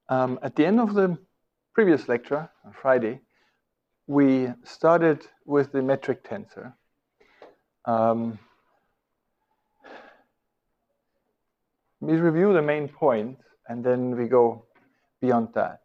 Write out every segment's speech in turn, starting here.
At the end of the previous lecture, on Friday, we started with the metric tensor. We review the main points, and then we go beyond that.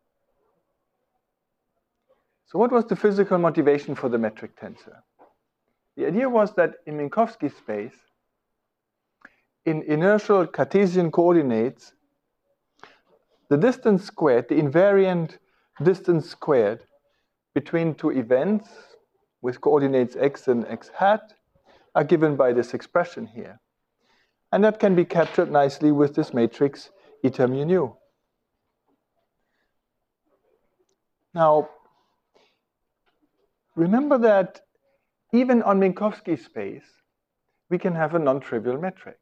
So what was the physical motivation for the metric tensor? The idea was that in Minkowski space, in inertial Cartesian coordinates, the distance squared, the invariant distance squared between two events with coordinates x and x hat are given by this expression here. And that can be captured nicely with this matrix eta mu nu. Now, remember that even on Minkowski space, we can have a non-trivial metric.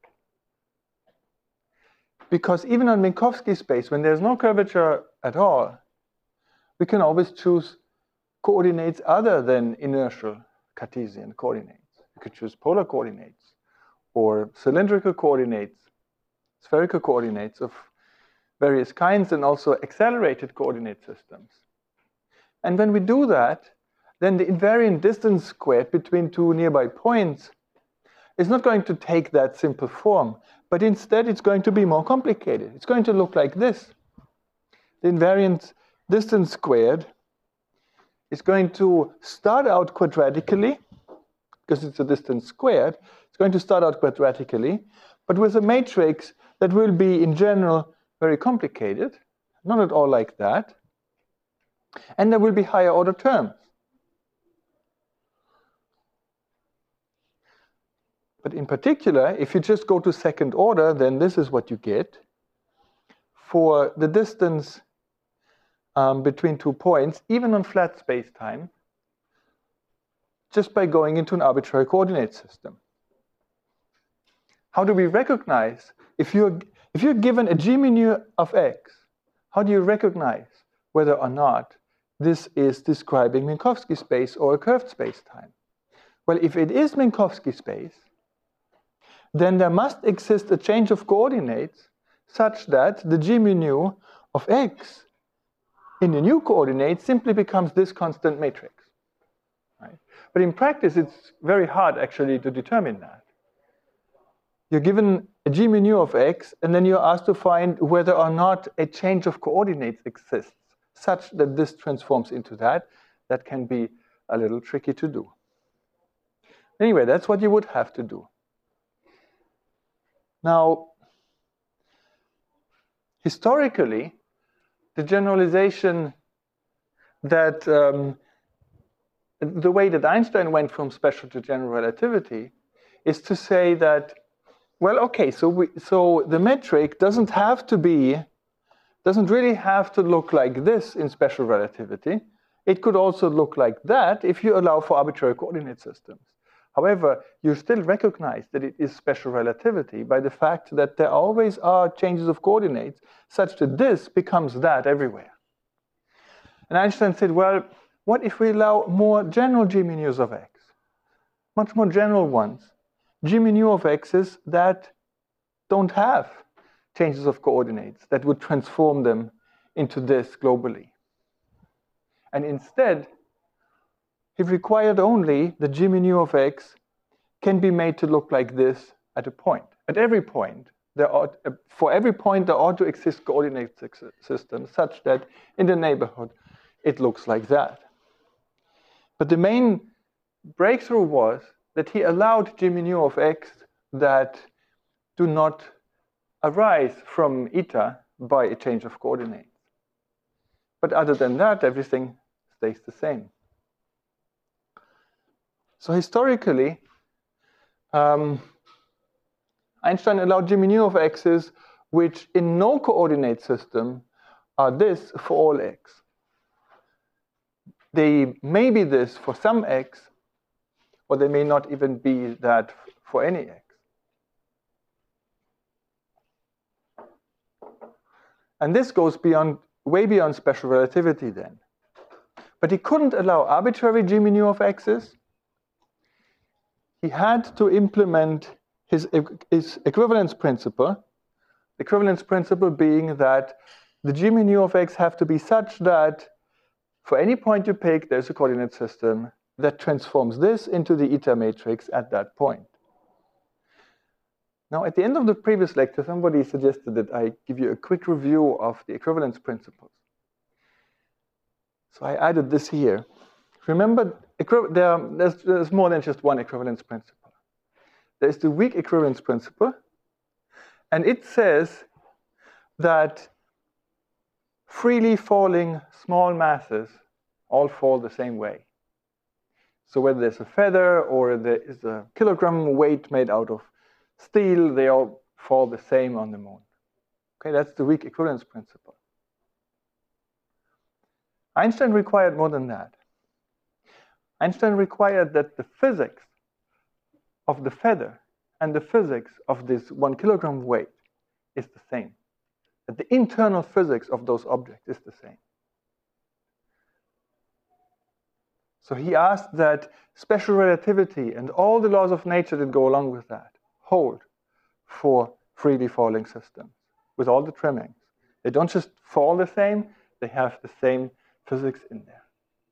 Because even on Minkowski space, when there's no curvature at all, we can always choose coordinates other than inertial Cartesian coordinates. We could choose polar coordinates or cylindrical coordinates, spherical coordinates of various kinds, and also accelerated coordinate systems. And when we do that, then the invariant distance squared between two nearby points is not going to take that simple form, but instead it's going to be more complicated. It's going to look like this. The invariant distance squared is going to start out quadratically, because it's a distance squared. It's going to start out quadratically, but with a matrix that will be, in general, very complicated, not at all like that. And there will be higher order terms. But in particular, if you just go to second order, then this is what you get. For the distance between 2 points, even on flat space-time, just by going into an arbitrary coordinate system. How do we recognize, if you're given a g mu nu of x, how do you recognize whether or not this is describing Minkowski space or a curved space-time? Well, if it is Minkowski space, then there must exist a change of coordinates such that the g mu nu of x in the new coordinate simply becomes this constant matrix. Right? But in practice, it's very hard actually to determine that. You're given a g mu nu of x, and then you're asked to find whether or not a change of coordinates exists such that this transforms into that. That can be a little tricky to do. Anyway, that's what you would have to do. Now, historically, the generalization that the way that Einstein went from special to general relativity is to say that, well, okay, so the metric doesn't really have to look like this in special relativity. It could also look like that if you allow for arbitrary coordinate systems. However, you still recognize that it is special relativity by the fact that there always are changes of coordinates such that this becomes that everywhere. And Einstein said, well, what if we allow more general g mu nus of x? Much more general ones. G mu nu of x's that don't have changes of coordinates that would transform them into this globally. And instead, he required only the g mu nu of x can be made to look like this at a point. At every point, for every point, there ought to exist coordinate systems such that in the neighborhood, it looks like that. But the main breakthrough was that he allowed g mu nu of x that do not arise from eta by a change of coordinates. But other than that, everything stays the same. So historically, Einstein allowed g mu nu of x's which in no coordinate system are this for all x. They may be this for some x, or they may not even be that for any x. And this goes way beyond special relativity then. But he couldn't allow arbitrary g mu nu of x's. He had to implement his equivalence principle. Equivalence principle being that the g mu nu of x have to be such that for any point you pick, there's a coordinate system that transforms this into the eta matrix at that point. Now, at the end of the previous lecture, somebody suggested that I give you a quick review of the equivalence principles. So I added this here. Remember, there's more than just one equivalence principle. There's the weak equivalence principle, and it says that freely falling small masses all fall the same way. So whether there's a feather or there is a kilogram weight made out of steel, they all fall the same on the moon. Okay, that's the weak equivalence principle. Einstein required more than that. Einstein required that the physics of the feather and the physics of this 1 kilogram weight is the same. That the internal physics of those objects is the same. So he asked that special relativity and all the laws of nature that go along with that hold for freely falling systems with all the trimmings. They don't just fall the same, they have the same physics in there.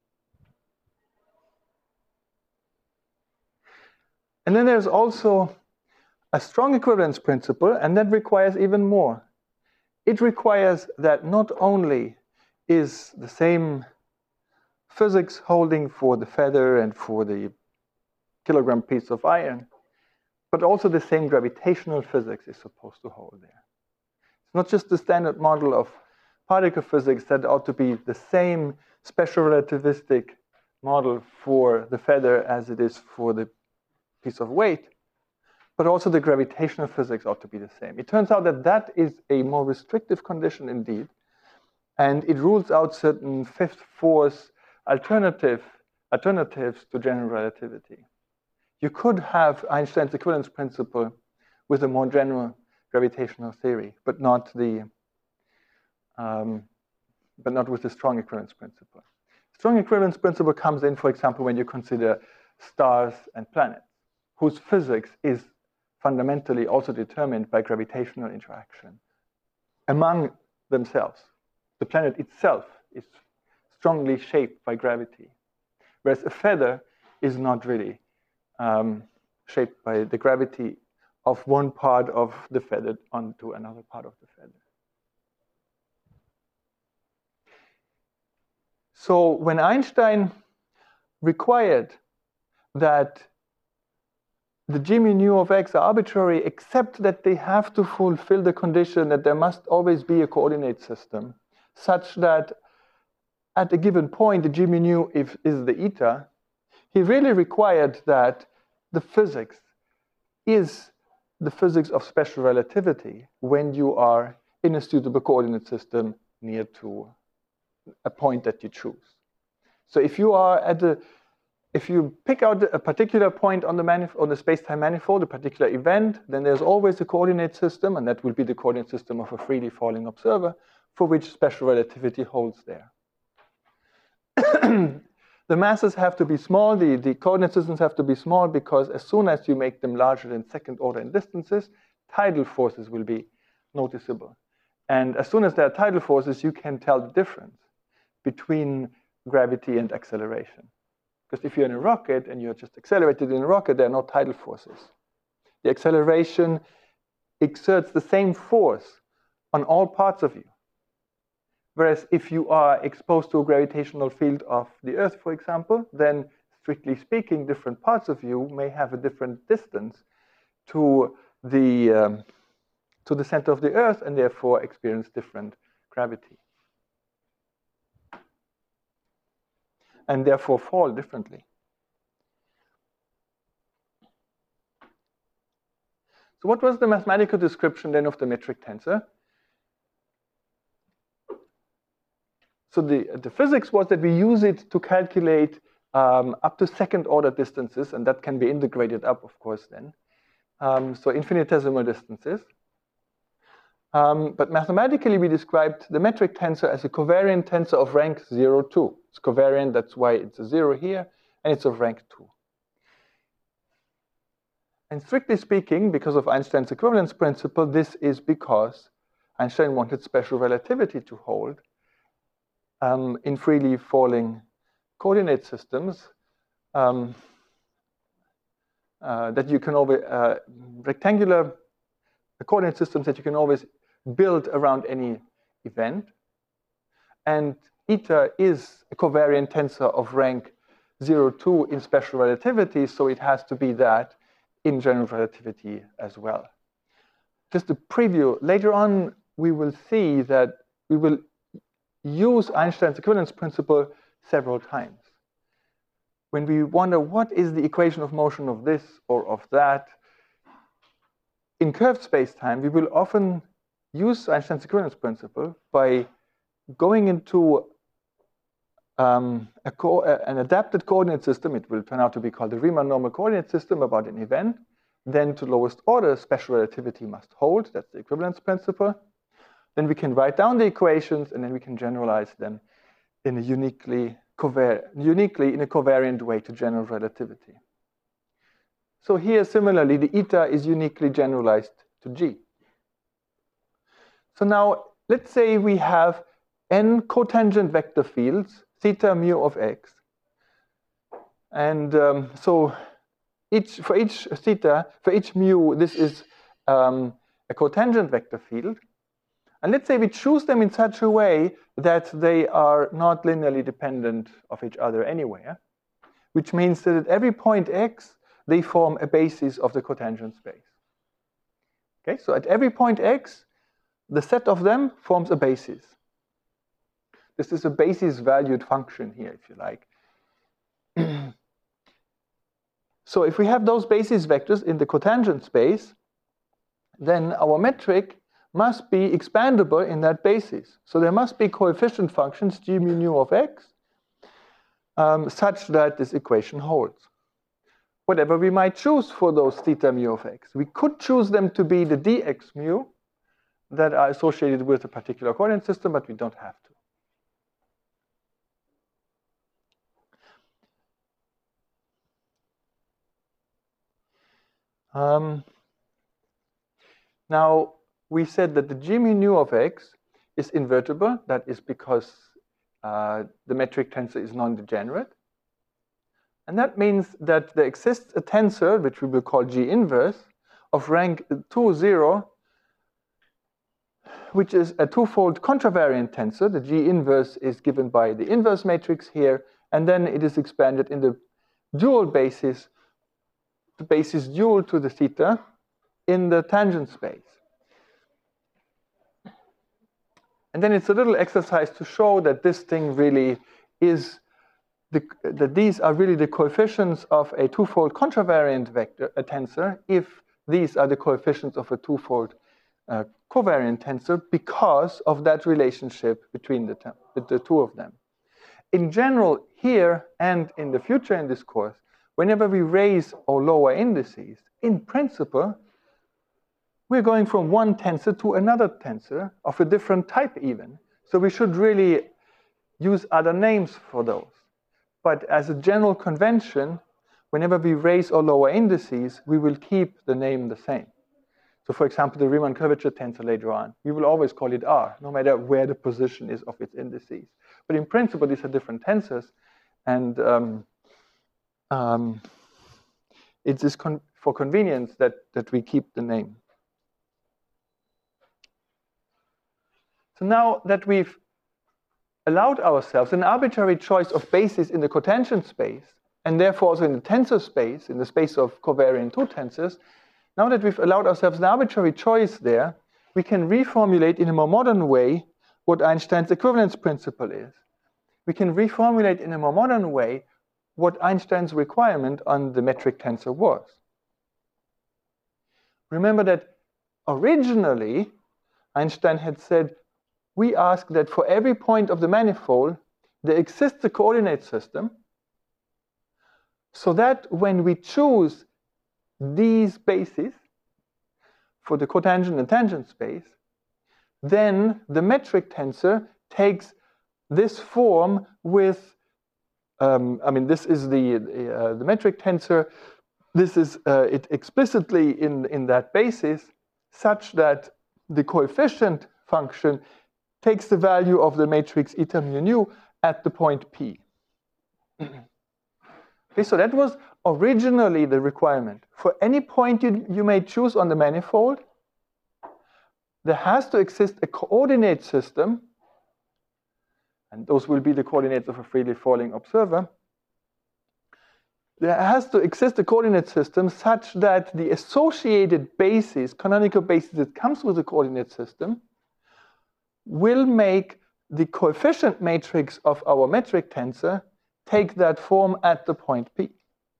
And then there's also a strong equivalence principle, and that requires even more. It requires that not only is the same physics holding for the feather and for the kilogram piece of iron, but also the same gravitational physics is supposed to hold there. It's not just the standard model of particle physics that ought to be the same special relativistic model for the feather as it is for the piece of weight, but also the gravitational physics ought to be the same. It turns out that that is a more restrictive condition indeed, and it rules out certain fifth force alternatives to general relativity. You could have Einstein's equivalence principle with a more general gravitational theory, but not with the strong equivalence principle. Strong equivalence principle comes in, for example, when you consider stars and planets, whose physics is fundamentally also determined by gravitational interaction among themselves. The planet itself is strongly shaped by gravity, whereas a feather is not really shaped by the gravity of one part of the feather onto another part of the feather. So when Einstein required that the g mu nu of x are arbitrary, except that they have to fulfill the condition that there must always be a coordinate system, such that at a given point the g mu nu is the eta, he really required that the physics is the physics of special relativity when you are in a suitable coordinate system near to a point that you choose. So if you pick out a particular point on the space-time manifold, a particular event, then there's always a coordinate system, and that will be the coordinate system of a freely falling observer, for which special relativity holds there. The masses have to be small, the coordinate systems have to be small, because as soon as you make them larger than second order in distances, tidal forces will be noticeable. And as soon as there are tidal forces, you can tell the difference between gravity and acceleration. Because if you're in a rocket and you're just accelerated in a rocket, there are no tidal forces. The acceleration exerts the same force on all parts of you. Whereas if you are exposed to a gravitational field of the Earth, for example, then strictly speaking, different parts of you may have a different distance to the center of the Earth and therefore experience different gravity. And therefore fall differently. So what was the mathematical description then of the metric tensor? So the physics was that we use it to calculate up to second order distances, and that can be integrated up, of course, then. So infinitesimal distances. But mathematically, we described the metric tensor as a covariant tensor of rank 0, 2. It's covariant, that's why it's a 0 here, and it's of rank 2. And strictly speaking, because of Einstein's equivalence principle, this is because Einstein wanted special relativity to hold in freely falling coordinate systems that you can always, rectangular coordinate systems that you can always build around any event. And eta is a covariant tensor of rank 0, 2 in special relativity, so it has to be that in general relativity as well. Just a preview, later on we will see that we will use Einstein's equivalence principle several times. When we wonder what is the equation of motion of this or of that, in curved space-time, we will often use Einstein's equivalence principle by going into an adapted coordinate system. It will turn out to be called the Riemann normal coordinate system about an event. Then to lowest order, special relativity must hold. That's the equivalence principle. Then we can write down the equations, and then we can generalize them in a uniquely in a covariant way to general relativity. So here, similarly, the eta is uniquely generalized to G. So now, let's say we have n cotangent vector fields, theta mu of x. And so for each mu, this is a cotangent vector field. And let's say we choose them in such a way that they are not linearly dependent of each other anywhere, which means that at every point x, they form a basis of the cotangent space. Okay, so at every point x, the set of them forms a basis. This is a basis-valued function here, if you like. So if we have those basis vectors in the cotangent space, then our metric must be expandable in that basis. So there must be coefficient functions, g mu nu of x, such that this equation holds. Whatever we might choose for those theta mu of x. We could choose them to be the dx mu that are associated with a particular coordinate system, but we don't have to. Now, we said that the g mu nu of x is invertible. That is because the metric tensor is non-degenerate. And that means that there exists a tensor, which we will call G inverse, of rank 2, 0, which is a twofold contravariant tensor. The G inverse is given by the inverse matrix here, and then it is expanded in the dual basis, the basis dual to the theta in the tangent space. And then it's a little exercise to show that this thing really is that these are really the coefficients of a twofold contravariant vector, a tensor, if these are the coefficients of a twofold covariant tensor because of that relationship between the two of them. In general, here and in the future in this course, whenever we raise or lower indices, in principle, we're going from one tensor to another tensor of a different type even. So we should really use other names for those. But as a general convention, whenever we raise or lower indices, we will keep the name the same. So for example, the Riemann curvature tensor later on, we will always call it R, no matter where the position is of its indices. But in principle, these are different tensors. And it is for convenience that we keep the name. So now that we've allowed ourselves an arbitrary choice of basis in the cotangent space, and therefore also in the tensor space, in the space of covariant two tensors, now that we've allowed ourselves an arbitrary choice there, we can reformulate in a more modern way what Einstein's equivalence principle is. We can reformulate in a more modern way what Einstein's requirement on the metric tensor was. Remember that originally, Einstein had said, we ask that for every point of the manifold, there exists a coordinate system, so that when we choose these bases for the cotangent and tangent space, then the metric tensor takes this form with, this is the metric tensor. This is it explicitly in that basis, such that the coefficient function takes the value of the matrix eta mu nu at the point P. Okay, so that was originally the requirement. For any point you may choose on the manifold, there has to exist a coordinate system, and those will be the coordinates of a freely falling observer. There has to exist a coordinate system such that the associated basis, canonical basis that comes with the coordinate system, will make the coefficient matrix of our metric tensor take that form at the point P.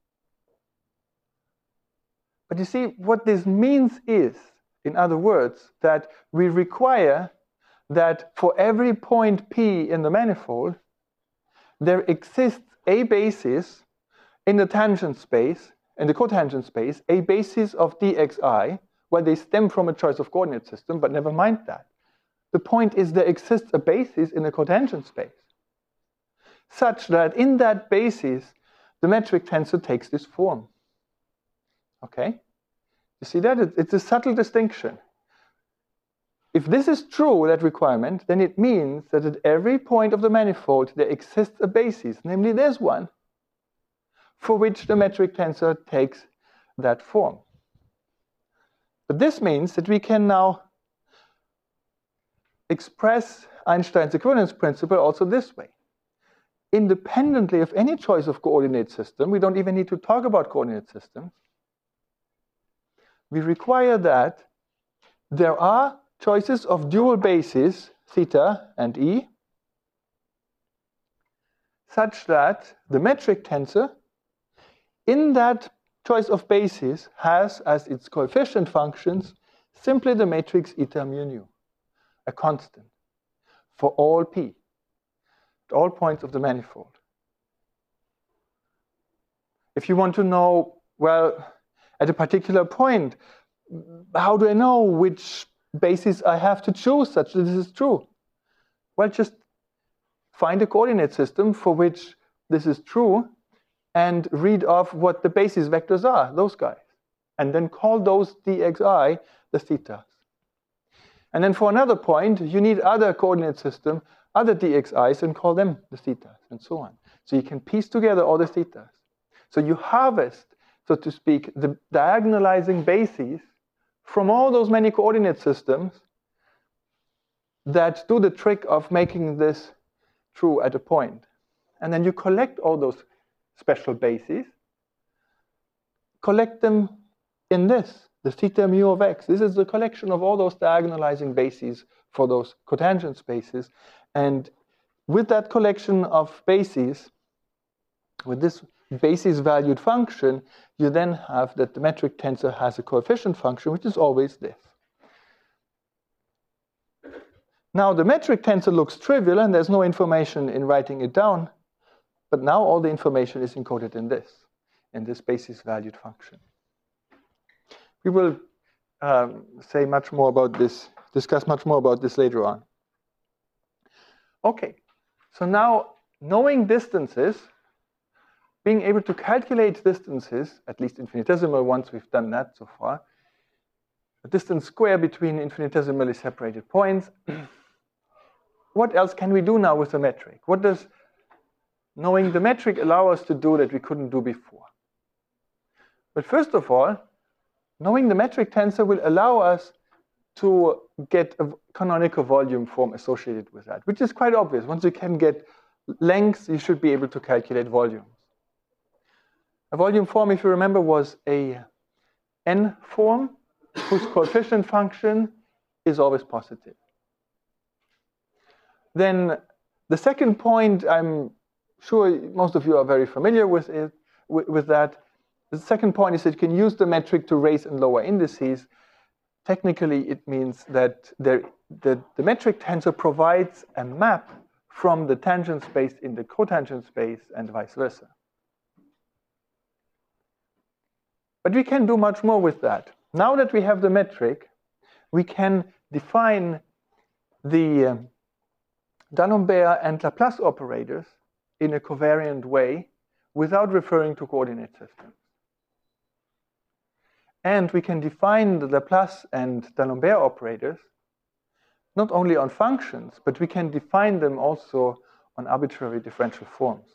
But you see, what this means is, in other words, that we require that for every point P in the manifold, there exists a basis in the tangent space, in the cotangent space, a basis of dxi, where they stem from a choice of coordinate system, but never mind that. The point is there exists a basis in the cotangent space, such that in that basis, the metric tensor takes this form. Okay? You see that? It's a subtle distinction. If this is true, that requirement, then it means that at every point of the manifold, there exists a basis, namely there's one, for which the metric tensor takes that form. But this means that we can now express Einstein's equivalence principle also this way. Independently of any choice of coordinate system, we don't even need to talk about coordinate systems. We require that there are choices of dual bases, theta and E, such that the metric tensor in that choice of bases has as its coefficient functions simply the matrix eta mu nu, a constant for all P, at all points of the manifold. If you want to know, well, at a particular point, how do I know which basis I have to choose such that this is true? Well, just find a coordinate system for which this is true and read off what the basis vectors are, those guys. And then call those dxi the thetas. And then for another point, you need other coordinate system, other dxi's, and call them the thetas, and so on. So you can piece together all the thetas. So you harvest, so to speak, the diagonalizing bases from all those many coordinate systems that do the trick of making this true at a point. And then you collect all those special bases, collect them in this, the theta mu of x. This is the collection of all those diagonalizing bases for those cotangent spaces. And with that collection of bases, with this basis valued function, you then have that the metric tensor has a coefficient function, which is always this. Now the metric tensor looks trivial and there's no information in writing it down, but now all the information is encoded in this basis valued function. We will say much more about this, discuss much more about this later on. Okay, so now knowing distances, being able to calculate distances, at least infinitesimal ones, we've done that so far, a distance square between infinitesimally separated points. What else can we do now with the metric? What does knowing the metric allow us to do that we couldn't do before? But first of all, knowing the metric tensor will allow us to get a canonical volume form associated with that, which is quite obvious. Once you can get lengths, you should be able to calculate volumes. A volume form, if you remember, was a n form whose coefficient function is always positive. Then the second point, I'm sure most of you are very familiar with that. The second point is that you can use the metric to raise and lower indices. Technically, it means that the metric tensor provides a map from the tangent space in the cotangent space and vice versa. But we can do much more with that. Now that we have the metric, we can define the D'Alembert and Laplace operators in a covariant way without referring to coordinate systems. And we can define the Laplace and D'Alembert operators not only on functions, but we can define them also on arbitrary differential forms.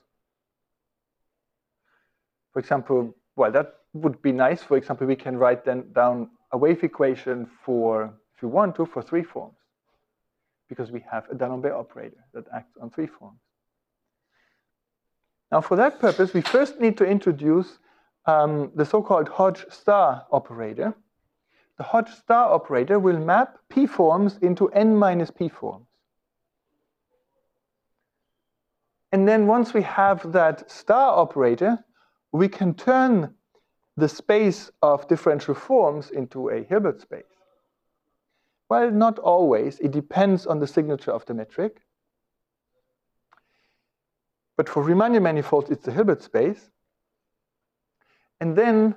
For example, well, that would be nice. For example, we can write then down a wave equation for, if you want to, for 3 forms, because we have a D'Alembert operator that acts on 3 forms. Now, for that purpose, we first need to introduce the so-called Hodge-Star operator. The Hodge-Star operator will map p forms into n minus p forms. And then once we have that star operator, we can turn the space of differential forms into a Hilbert space. Well, not always. It depends on the signature of the metric. But for Riemannian manifolds, it's a Hilbert space. And then,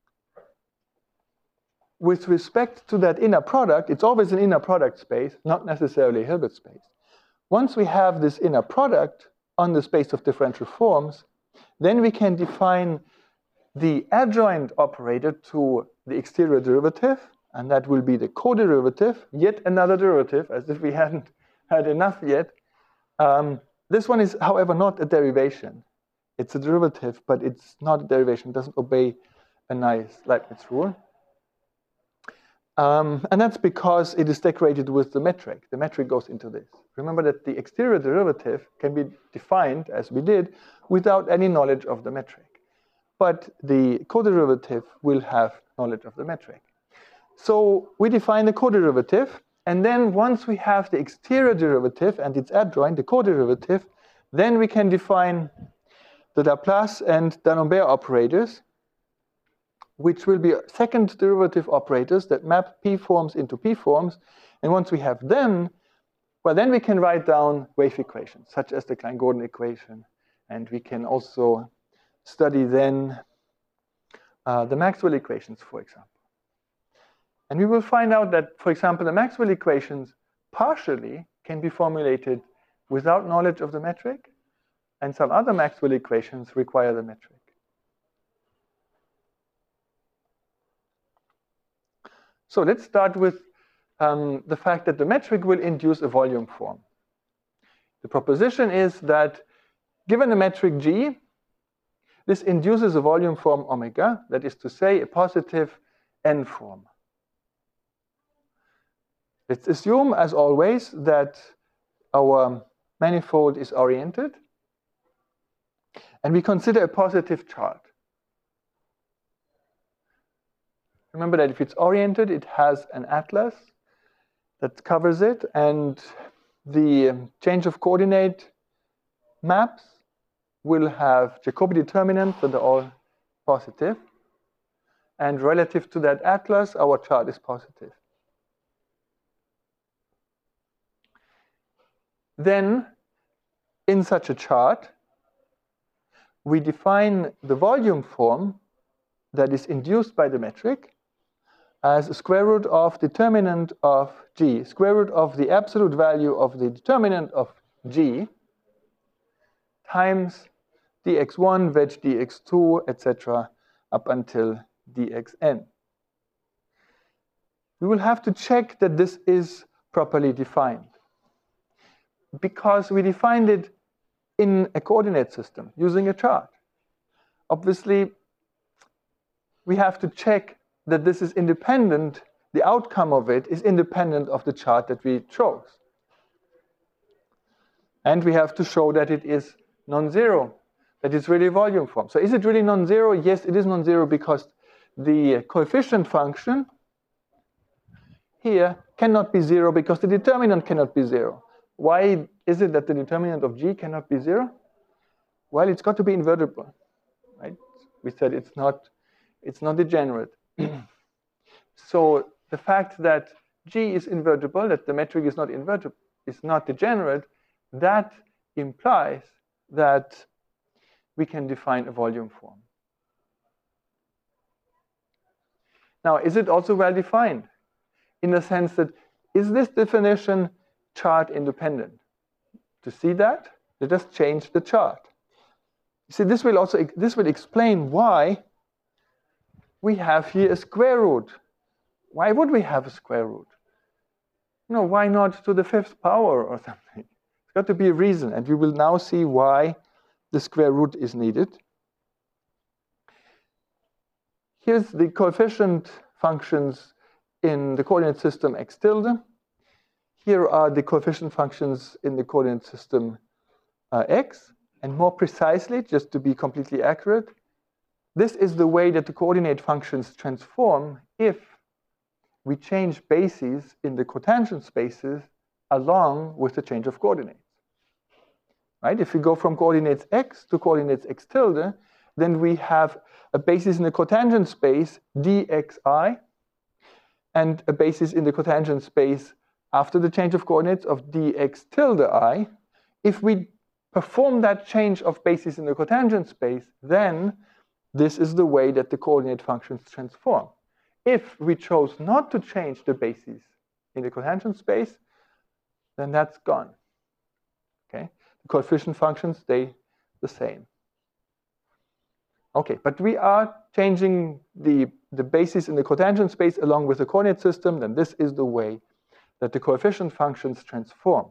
with respect to that inner product, it's always an inner product space, not necessarily a Hilbert space. Once we have this inner product on the space of differential forms, then we can define the adjoint operator to the exterior derivative, and that will be the co-derivative, yet another derivative, as if we hadn't had enough yet. This one is, however, not a derivation. It's a derivative, but it's not a derivation. It doesn't obey a nice Leibniz rule. And that's because it is decorated with the metric. The metric goes into this. Remember that the exterior derivative can be defined, as we did, without any knowledge of the metric. But the co-derivative will have knowledge of the metric. So we define the co-derivative, and then once we have the exterior derivative and its adjoint, the co-derivative, then we can define the Laplace and D'Alembert operators, which will be second derivative operators that map p forms into p forms. And once we have them, well, then we can write down wave equations, such as the Klein-Gordon equation. And we can also study then the Maxwell equations, for example. And we will find out that, for example, the Maxwell equations partially can be formulated without knowledge of the metric, and some other Maxwell equations require the metric. So let's start with the fact that the metric will induce a volume form. The proposition is that given a metric G, this induces a volume form omega, that is to say, a positive n form. Let's assume, as always, that our manifold is oriented, and we consider a positive chart. Remember that if it's oriented, it has an atlas that covers it, and the change of coordinate maps will have Jacobi determinants that are all positive. And relative to that atlas, our chart is positive. Then, in such a chart, we define the volume form that is induced by the metric as a square root of determinant of G, square root of the absolute value of the determinant of G, times dx1, veg dx2, etc., up until dxn. We will have to check that this is properly defined, because we defined it in a coordinate system using a chart. Obviously, we have to check that this is independent, the outcome of it is independent of the chart that we chose. And we have to show that it is non-zero, that it's really volume form. So is it really non-zero? Yes, it is non-zero because the coefficient function here cannot be 0 because the determinant cannot be 0. Why is it that the determinant of G cannot be 0? Well, it's got to be invertible, right? We said it's not degenerate. So the fact that G is invertible, that the metric is not invertible, is not degenerate, that implies that we can define a volume form. Now, is it also well defined? In the sense that, is this definition chart independent? To see that, let us change the chart. You see, this will explain why we have here a square root. Why would we have a square root? No, why not to the 5th power or something? It's got to be a reason, and we will now see why the square root is needed. Here's the coefficient functions in the coordinate system x tilde. Here are the coefficient functions in the coordinate system x. And more precisely, just to be completely accurate, this is the way that the coordinate functions transform if we change bases in the cotangent spaces along with the change of coordinates. Right? If we go from coordinates x to coordinates x tilde, then we have a basis in the cotangent space dxi and a basis in the cotangent space after the change of coordinates of dx tilde I. If we perform that change of basis in the cotangent space, then this is the way that the coordinate functions transform. If we chose not to change the basis in the cotangent space, then that's gone. Okay? The coefficient functions stay the same. Okay, but we are changing the basis in the cotangent space along with the coordinate system, then this is the way that the coefficient functions transform.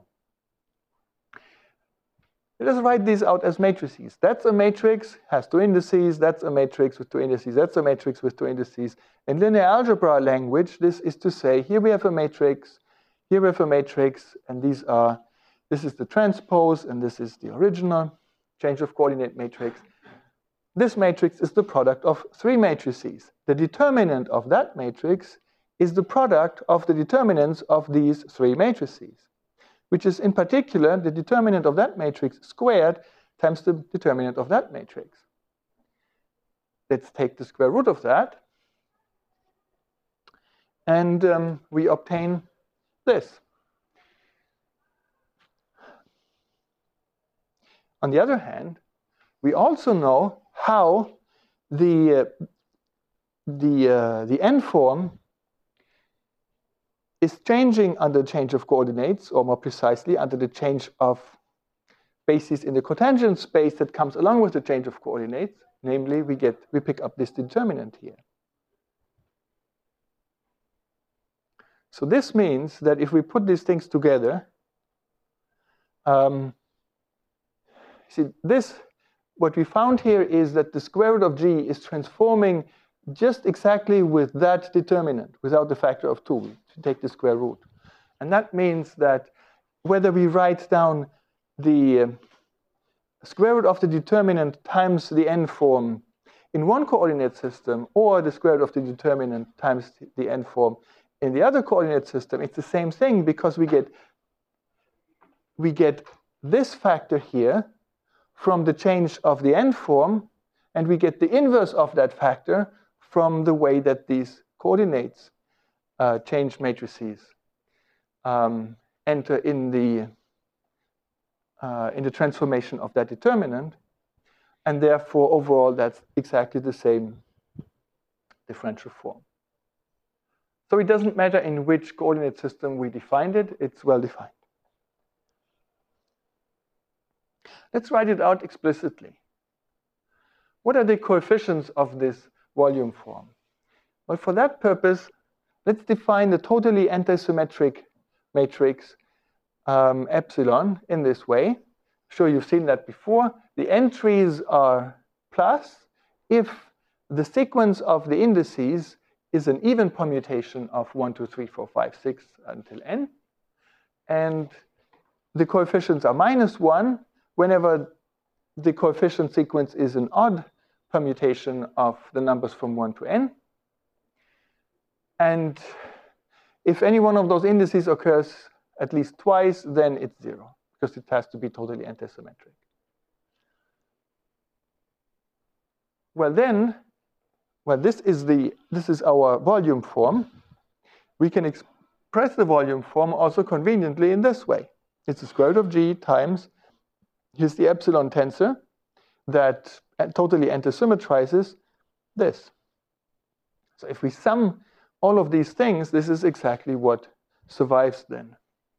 Let us write these out as matrices. That's a matrix, has 2 indices. That's a matrix with 2 indices. That's a matrix with 2 indices. In linear algebra language, this is to say, here we have a matrix, here we have a matrix, and this is the transpose, and this is the original change of coordinate matrix. This matrix is the product of 3 matrices. The determinant of that matrix is the product of the determinants of these 3 matrices, which is in particular the determinant of that matrix squared times the determinant of that matrix. Let's take the square root of that, and we obtain this. On the other hand, we also know how the n form is changing under change of coordinates, or more precisely, under the change of basis in the cotangent space that comes along with the change of coordinates. Namely, we pick up this determinant here. So this means that if we put these things together, what we found here is that the square root of g is transforming just exactly with that determinant, without the factor of 2. We take the square root. And that means that whether we write down the square root of the determinant times the n form in one coordinate system, or the square root of the determinant times the n form in the other coordinate system, it's the same thing, because we get this factor here from the change of the n form, and we get the inverse of that factor from the way that these coordinates change matrices enter in the transformation of that determinant, and therefore overall that's exactly the same differential form. So it doesn't matter in which coordinate system we defined it, it's well defined. Let's write it out explicitly. What are the coefficients of this volume form? Well, for that purpose, let's define the totally antisymmetric matrix epsilon in this way. I'm sure you've seen that before. The entries are plus if the sequence of the indices is an even permutation of 1, 2, 3, 4, 5, 6 until n. And the coefficients are -1 whenever the coefficient sequence is an odd permutation of the numbers from 1 to n. And if any one of those indices occurs at least twice, then it's 0, because it has to be totally antisymmetric. This is our volume form. We can express the volume form also conveniently in this way. It's the square root of g times, here's the epsilon tensor that totally antisymmetrizes this. So if we sum all of these things, this is exactly what survives then.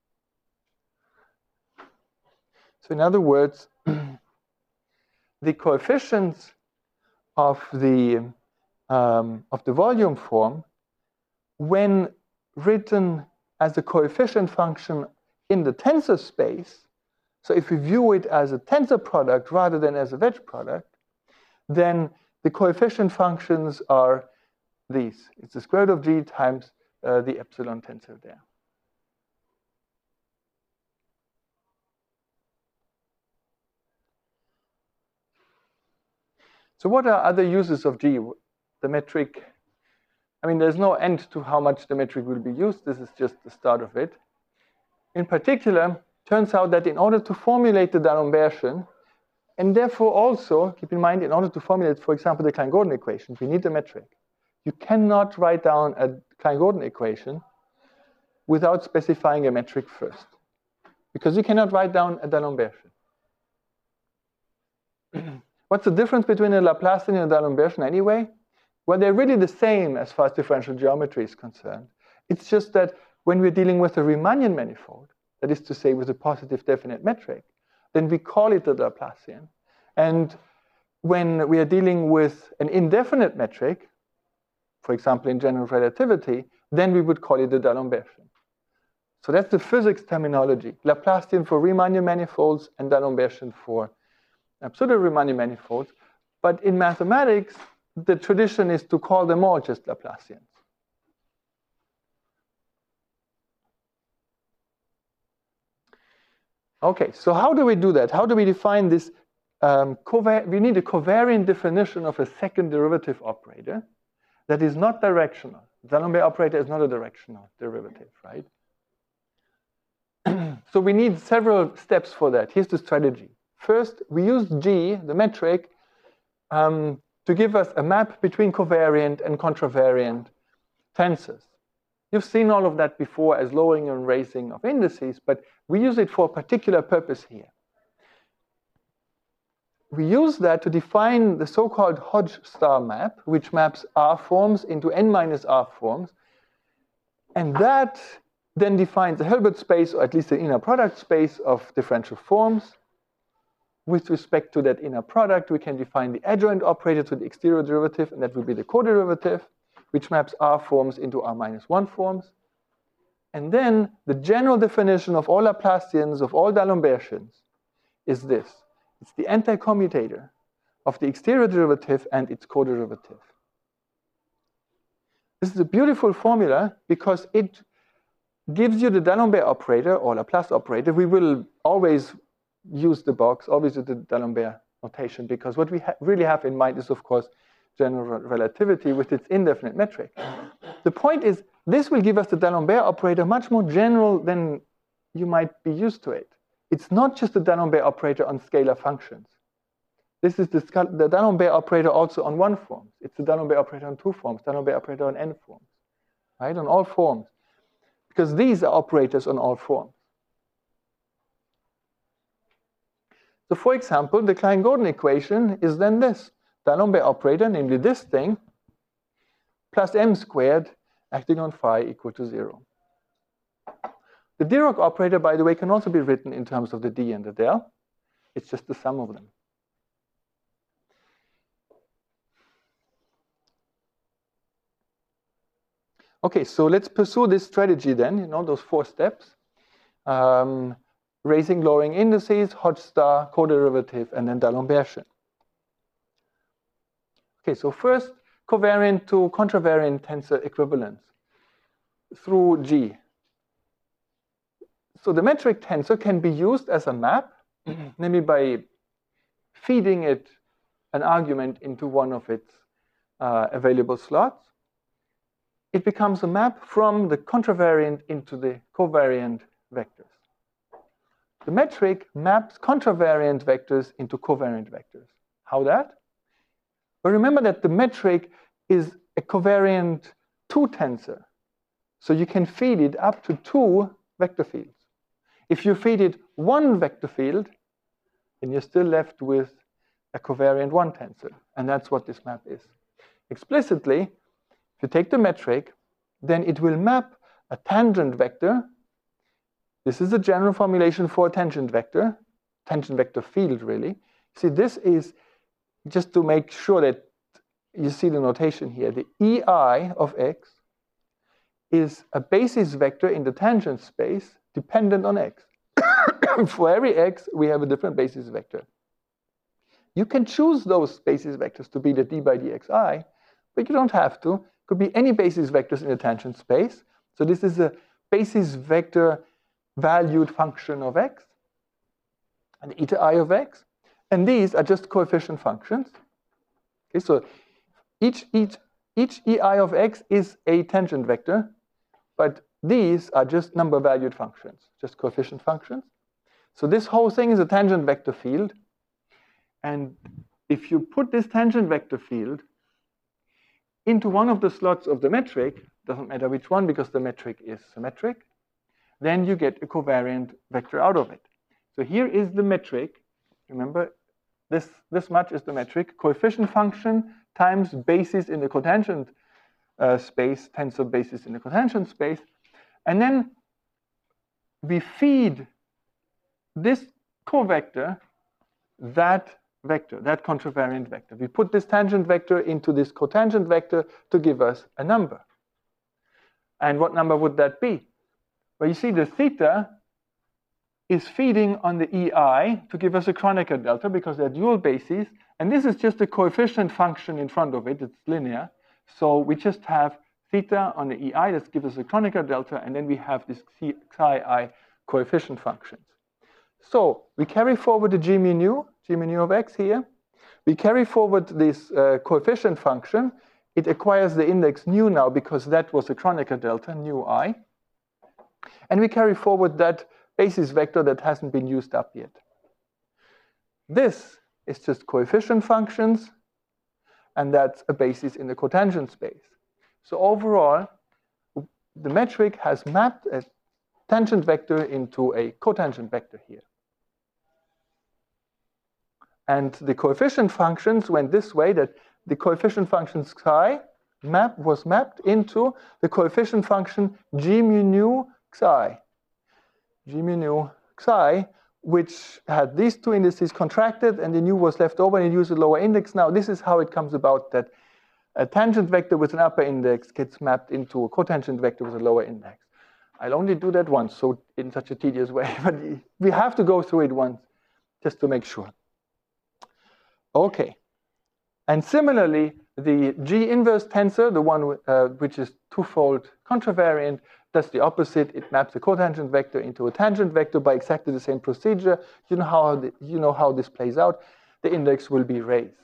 So in other words, the coefficients of the volume form, when written as a coefficient function in the tensor space, so if we view it as a tensor product rather than as a wedge product, then the coefficient functions are these. It's the square root of g times the epsilon tensor there. So what are other uses of G? The metric, I mean, there's no end to how much the metric will be used. This is just the start of it. In particular, turns out that in order to formulate the D'Alembert, and therefore also, keep in mind, in order to formulate, for example, the Klein-Gordon equation, we need the metric. You cannot write down a Klein-Gordon equation without specifying a metric first, because you cannot write down a D'Alembert. What's the difference between a Laplacian and a D'Alembert anyway? Well, they're really the same as far as differential geometry is concerned. It's just that when we're dealing with a Riemannian manifold, that is to say with a positive definite metric, then we call it a Laplacian. And when we are dealing with an indefinite metric, for example in general relativity, then we would call it a D'Alembert. So that's the physics terminology. Laplacian for Riemannian manifolds and D'Alembert for pseudo-Riemannian manifolds. But in mathematics, the tradition is to call them all just Laplacians. Okay, so how do we do that? How do we define this? We need a covariant definition of a second derivative operator that is not directional. The D'Alembert operator is not a directional derivative, right? So we need several steps for that. Here's the strategy. First, we use G, the metric, to give us a map between covariant and contravariant tensors. You've seen all of that before as lowering and raising of indices, but we use it for a particular purpose here. We use that to define the so-called Hodge star map, which maps R forms into n minus R forms. And that then defines a Hilbert space, or at least an inner product space of differential forms. With respect to that inner product, we can define the adjoint operator to the exterior derivative, and that will be the coderivative, which maps R forms into R minus 1 forms. And then the general definition of all Laplacians, of all D'Alembertians, is this. It's the anti-commutator of the exterior derivative and its coderivative. This is a beautiful formula because it gives you the D'Alembert operator or Laplace operator. We will always use the box, always use the D'Alembert notation, because what we really have in mind is, of course, general relativity with its indefinite metric. The point is, this will give us the D'Alembert operator much more general than you might be used to it. It's not just the D'Alembert operator on scalar functions. This is the D'Alembert operator also on one form. It's the D'Alembert operator on two forms, D'Alembert operator on n forms, right? On all forms. Because these are operators on all forms. So for example, the Klein-Gordon equation is then this. D'Alembert operator, namely this thing, plus m squared acting on phi equal to 0. The Dirac operator, by the way, can also be written in terms of the d and the del. It's just the sum of them. Okay, so let's pursue this strategy then, those 4 steps. Raising, lowering indices, Hodge star, coderivative, and then D'Alembertian. Okay, so first, covariant to contravariant tensor equivalence through G. So the metric tensor can be used as a map, namely by feeding it an argument into one of its available slots. It becomes a map from the contravariant into the covariant vectors. The metric maps contravariant vectors into covariant vectors. How that? Well, remember that the metric is a covariant 2 tensor. So you can feed it up to 2 vector fields. If you feed it 1 vector field, then you're still left with a covariant 1 tensor. And that's what this map is. Explicitly, if you take the metric, then it will map a tangent vector. This is a general formulation for a tangent vector field, really. See, this is just to make sure that you see the notation here. The EI of x is a basis vector in the tangent space dependent on x. For every x, we have a different basis vector. You can choose those basis vectors to be the d by dxi, but you don't have to. It could be any basis vectors in the tangent space. So this is a basis vector valued function of x, and eta I of x. And these are just coefficient functions. Okay, so each ei of x is a tangent vector, but these are just number valued functions, just coefficient functions. So this whole thing is a tangent vector field. And if you put this tangent vector field into one of the slots of the metric, doesn't matter which one because the metric is symmetric, then you get a covariant vector out of it. So here is the metric. Remember, this much is the metric. Coefficient function times basis in the cotangent space, tensor basis in the cotangent space. And then we feed this covector that vector, that contravariant vector. We put this tangent vector into this cotangent vector to give us a number. And what number would that be? Well, you see the theta is feeding on the EI to give us a Kronecker delta because they're dual bases. And this is just a coefficient function in front of it. It's linear. So we just have theta on the EI that gives us a Kronecker delta. And then we have this psi I coefficient functions. So we carry forward the g mu of x here. We carry forward this coefficient function. It acquires the index nu now because that was a Kronecker delta, nu I. And we carry forward that basis vector that hasn't been used up yet. This is just coefficient functions, and that's a basis in the cotangent space. So overall, the metric has mapped a tangent vector into a cotangent vector here. And the coefficient functions went this way, that the coefficient function psi was mapped into the coefficient function g mu nu psi. G mu nu psi, which had these two indices contracted, and the nu was left over, and you use a lower index. Now, this is how it comes about that a tangent vector with an upper index gets mapped into a cotangent vector with a lower index. I'll only do that once, so in such a tedious way, but we have to go through it once just to make sure. Okay. And similarly, the G inverse tensor, the one which is twofold contravariant, does the opposite. It maps the cotangent vector into a tangent vector by exactly the same procedure. You know how this plays out. The index will be raised.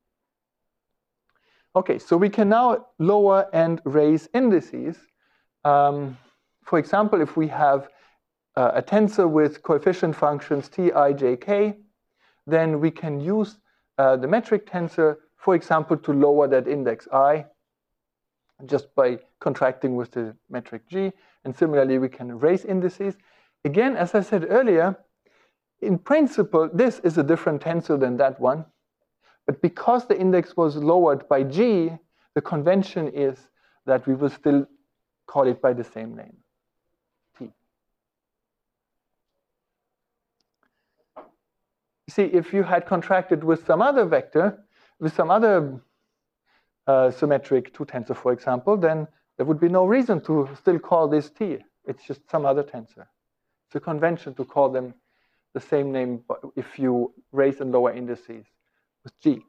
Okay, so we can now lower and raise indices. For example, if we have a tensor with coefficient functions ti, j, k, then we can use the metric tensor, for example, to lower that index I just by contracting with the metric G. And similarly, we can raise indices. Again, as I said earlier, in principle, this is a different tensor than that one. But because the index was lowered by G, the convention is that we will still call it by the same name, T. You see, if you had contracted with some other vector, with some other symmetric 2 tensor, for example, then there would be no reason to still call this T. It's just some other tensor. It's a convention to call them the same name if you raise and lower indices with G.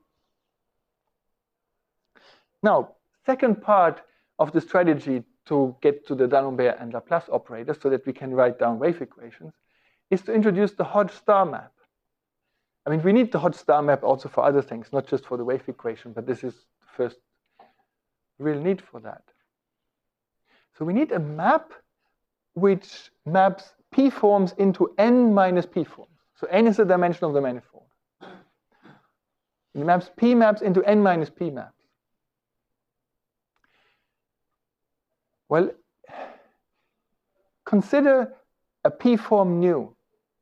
Now, second part of the strategy to get to the D'Alembert and Laplace operators so that we can write down wave equations is to introduce the Hodge-Star map. I mean, we need the Hodge-Star map also for other things, not just for the wave equation, but this is the first real need for that. So we need a map which maps P forms into n minus P forms. So n is the dimension of the manifold. It maps P maps into n minus P maps. Well, consider a P form nu.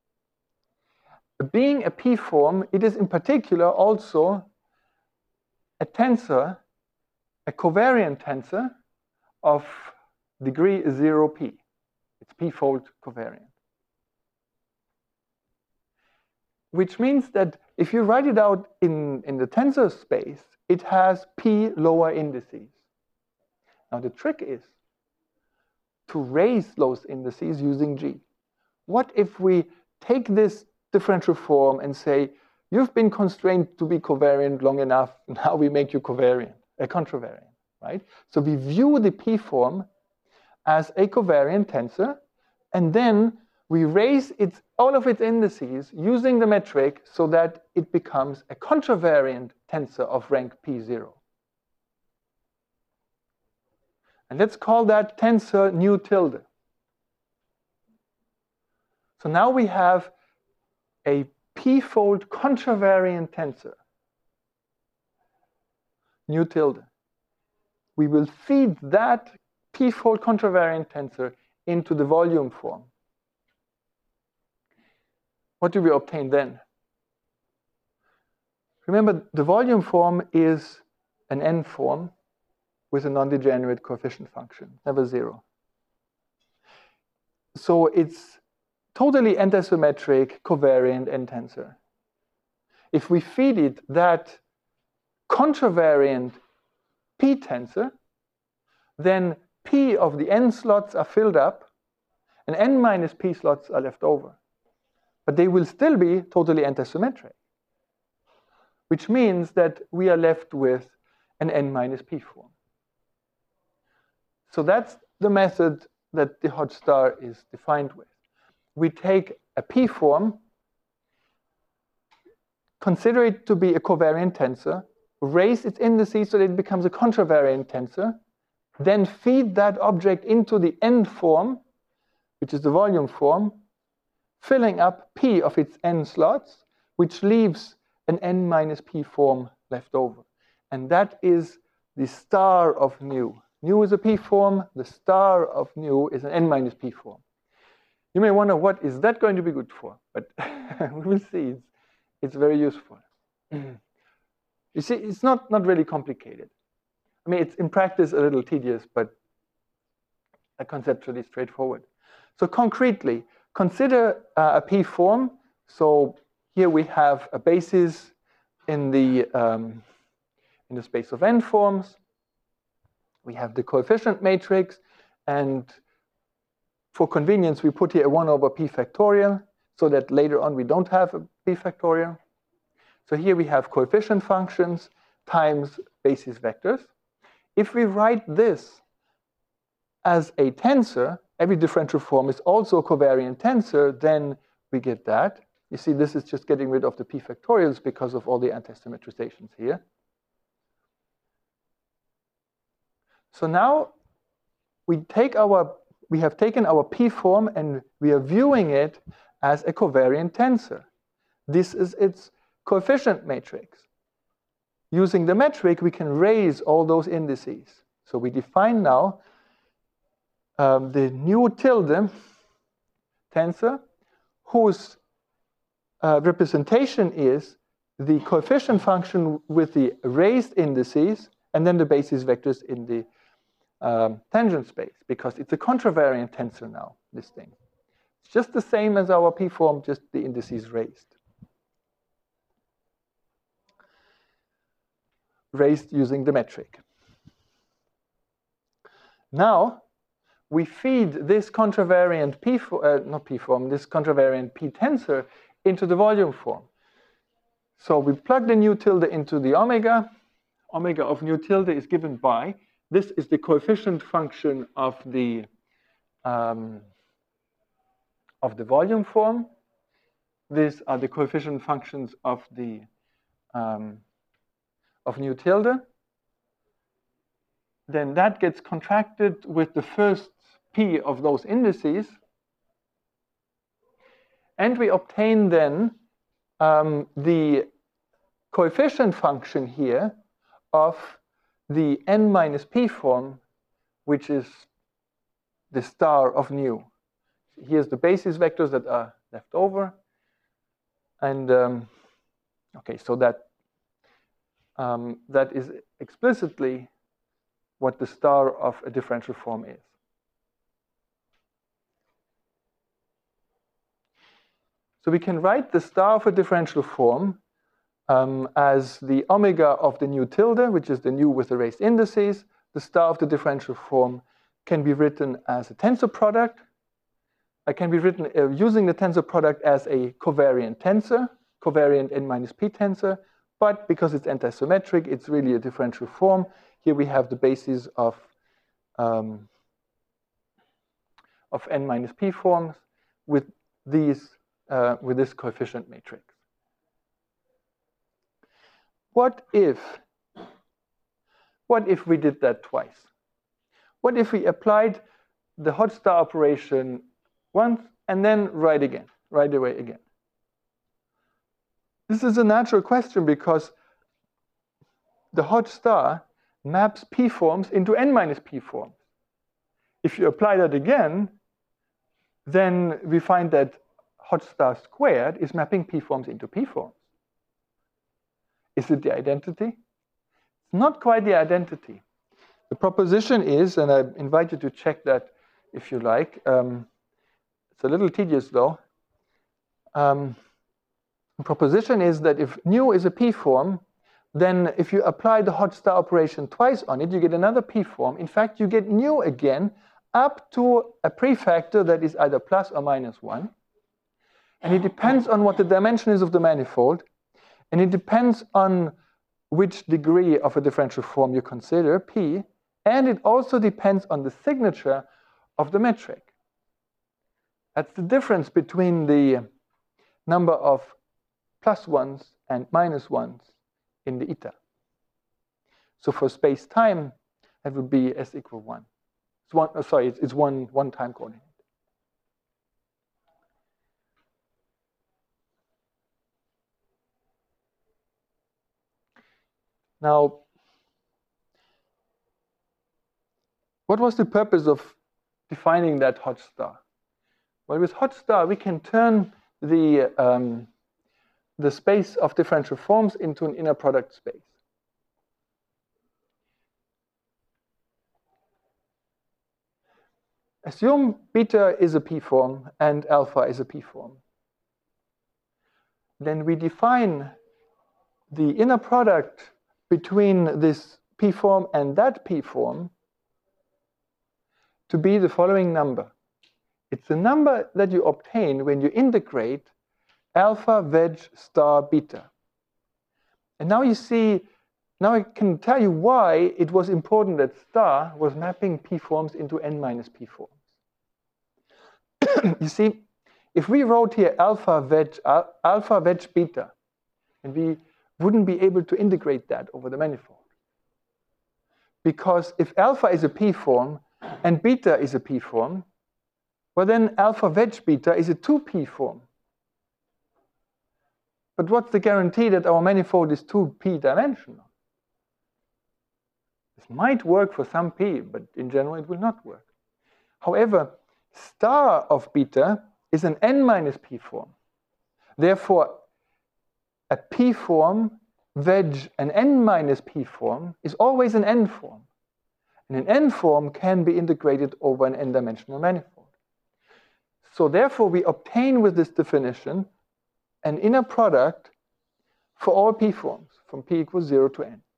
Being a P form, it is in particular also a tensor, a covariant tensor of degree 0p. It's p-fold covariant. Which means that if you write it out in the tensor space, it has p lower indices. Now the trick is, to raise those indices using G. What if we take this differential form and say, you've been constrained to be covariant long enough, now we make you contravariant, right? So we view the P form as a covariant tensor, and then we raise all of its indices using the metric so that it becomes a contravariant tensor of rank P0. And let's call that tensor nu tilde. So now we have a p-fold contravariant tensor, nu tilde. We will feed that p-fold contravariant tensor into the volume form. What do we obtain then? Remember, the volume form is an n form with a non-degenerate coefficient function, never zero. So it's totally antisymmetric, covariant n-tensor. If we feed it that contravariant p-tensor, then p of the n slots are filled up, and n minus p slots are left over. But they will still be totally antisymmetric, which means that we are left with an n minus p form. So that's the method that the Hodge star is defined with. We take a p form, consider it to be a covariant tensor, raise its indices so that it becomes a contravariant tensor, then feed that object into the n form, which is the volume form, filling up p of its n slots, which leaves an n minus p form left over. And that is the star of nu. Nu is a p form, the star of nu is an n minus p form. You may wonder, what is that going to be good for? But we will see, it's very useful. You see, it's not really complicated. I mean, it's in practice a little tedious, but conceptually straightforward. So concretely, consider a p form. So here we have a basis in the space of n forms. We have the coefficient matrix, and for convenience, we put here a 1 over p factorial, so that later on we don't have a p factorial. So here we have coefficient functions times basis vectors. If we write this as a tensor, every differential form is also a covariant tensor, then we get that. You see, this is just getting rid of the p factorials because of all the antisymmetrizations here. So now we have taken our p form and we are viewing it as a covariant tensor. This is its coefficient matrix. Using the metric, we can raise all those indices. So we define now the nu tilde tensor, whose representation is the coefficient function with the raised indices and then the basis vectors in the tangent space, because it's a contravariant tensor now, this thing. It's just the same as our p form, just the indices raised using the metric. Now we feed this contravariant this contravariant p tensor into the volume form. So we plug the nu tilde into the omega. Omega of nu tilde is given by, this is the coefficient function of the volume form. These are the coefficient functions of the of nu tilde. Then that gets contracted with the first p of those indices. And we obtain then the coefficient function here of the n minus p form, which is the star of nu. Here's the basis vectors that are left over. And okay, so that is explicitly what the star of a differential form is. So we can write the star of a differential form as the omega of the nu tilde, which is the nu with the raised indices, the star of the differential form can be written as a tensor product. It can be written using the tensor product as a covariant tensor, covariant n minus p tensor, but because it's antisymmetric, it's really a differential form. Here we have the basis of n minus p forms with this coefficient matrix. What if we did that twice? What if we applied the Hodge star operation once and then right away again? This is a natural question because the Hodge star maps p forms into n minus p forms. If you apply that again, then we find that Hodge star squared is mapping p forms into p forms. Is it the identity? It's not quite the identity. The proposition is, and I invite you to check that if you like. It's a little tedious though. The proposition is that if nu is a p form, then if you apply the Hodge star operation twice on it, you get another p form. In fact, you get nu again up to a prefactor that is either plus or minus 1. And it depends on what the dimension is of the manifold. And it depends on which degree of a differential form you consider, p. And it also depends on the signature of the metric. That's the difference between the number of plus ones and minus ones in the eta. So for space-time, that would be s equal 1. It's one time coordinate. Now, what was the purpose of defining that Hodge star? Well, with Hodge star, we can turn the space of differential forms into an inner product space. Assume beta is a p form and alpha is a p form. Then we define the inner product between this p form and that p form to be the following number. It's the number that you obtain when you integrate alpha veg star beta. And now you see, now I can tell you why it was important that star was mapping p forms into n minus p forms. You see, if we wrote here alpha veg beta, and we wouldn't be able to integrate that over the manifold. Because if alpha is a p form and beta is a p form, well then alpha veg beta is a 2p form. But what's the guarantee that our manifold is 2p dimensional? This might work for some p, but in general it will not work. However, star of beta is an n minus p form. Therefore, a p form veg an n minus p form is always an n form. And an n form can be integrated over an n-dimensional manifold. So therefore, we obtain with this definition an inner product for all p forms from p equals 0 to n.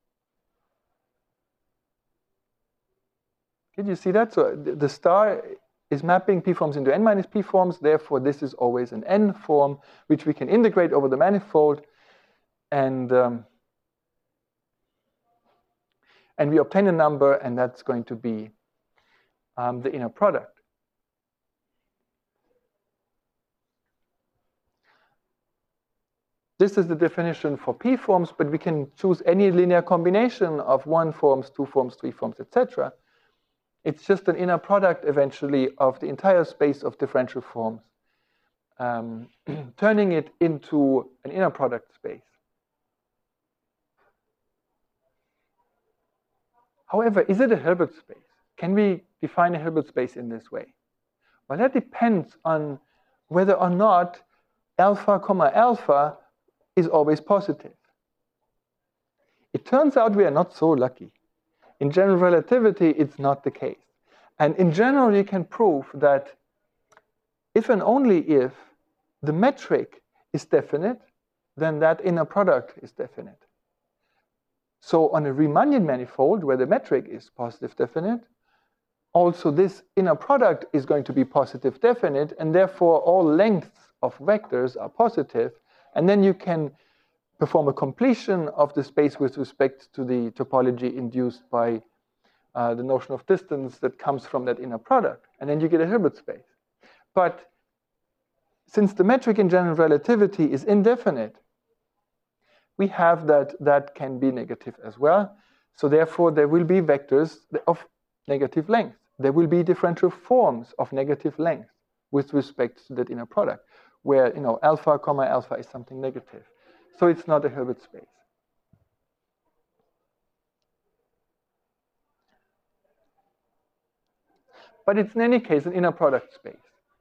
Did you see that? So the star is mapping p forms into n minus p forms. Therefore, this is always an n form, which we can integrate over the manifold. And we obtain a number, and that's going to be the inner product. This is the definition for p forms, but we can choose any linear combination of 1 forms, 2 forms, 3 forms, etc. It's just an inner product eventually of the entire space of differential forms, turning it into an inner product space. However, is it a Hilbert space? Can we define a Hilbert space in this way? Well, that depends on whether or not alpha comma alpha is always positive. It turns out we are not so lucky. In general relativity, it's not the case. And in general, you can prove that if and only if the metric is definite, then that inner product is definite. So on a Riemannian manifold, where the metric is positive definite, also this inner product is going to be positive definite, and therefore all lengths of vectors are positive, and then you can perform a completion of the space with respect to the topology induced by the notion of distance that comes from that inner product, and then you get a Hilbert space. But since the metric in general relativity is indefinite, we have that can be negative as well. So therefore, there will be vectors of negative length. There will be differential forms of negative length with respect to that inner product, where alpha comma alpha is something negative. So it's not a Hilbert space. But it's in any case an inner product space.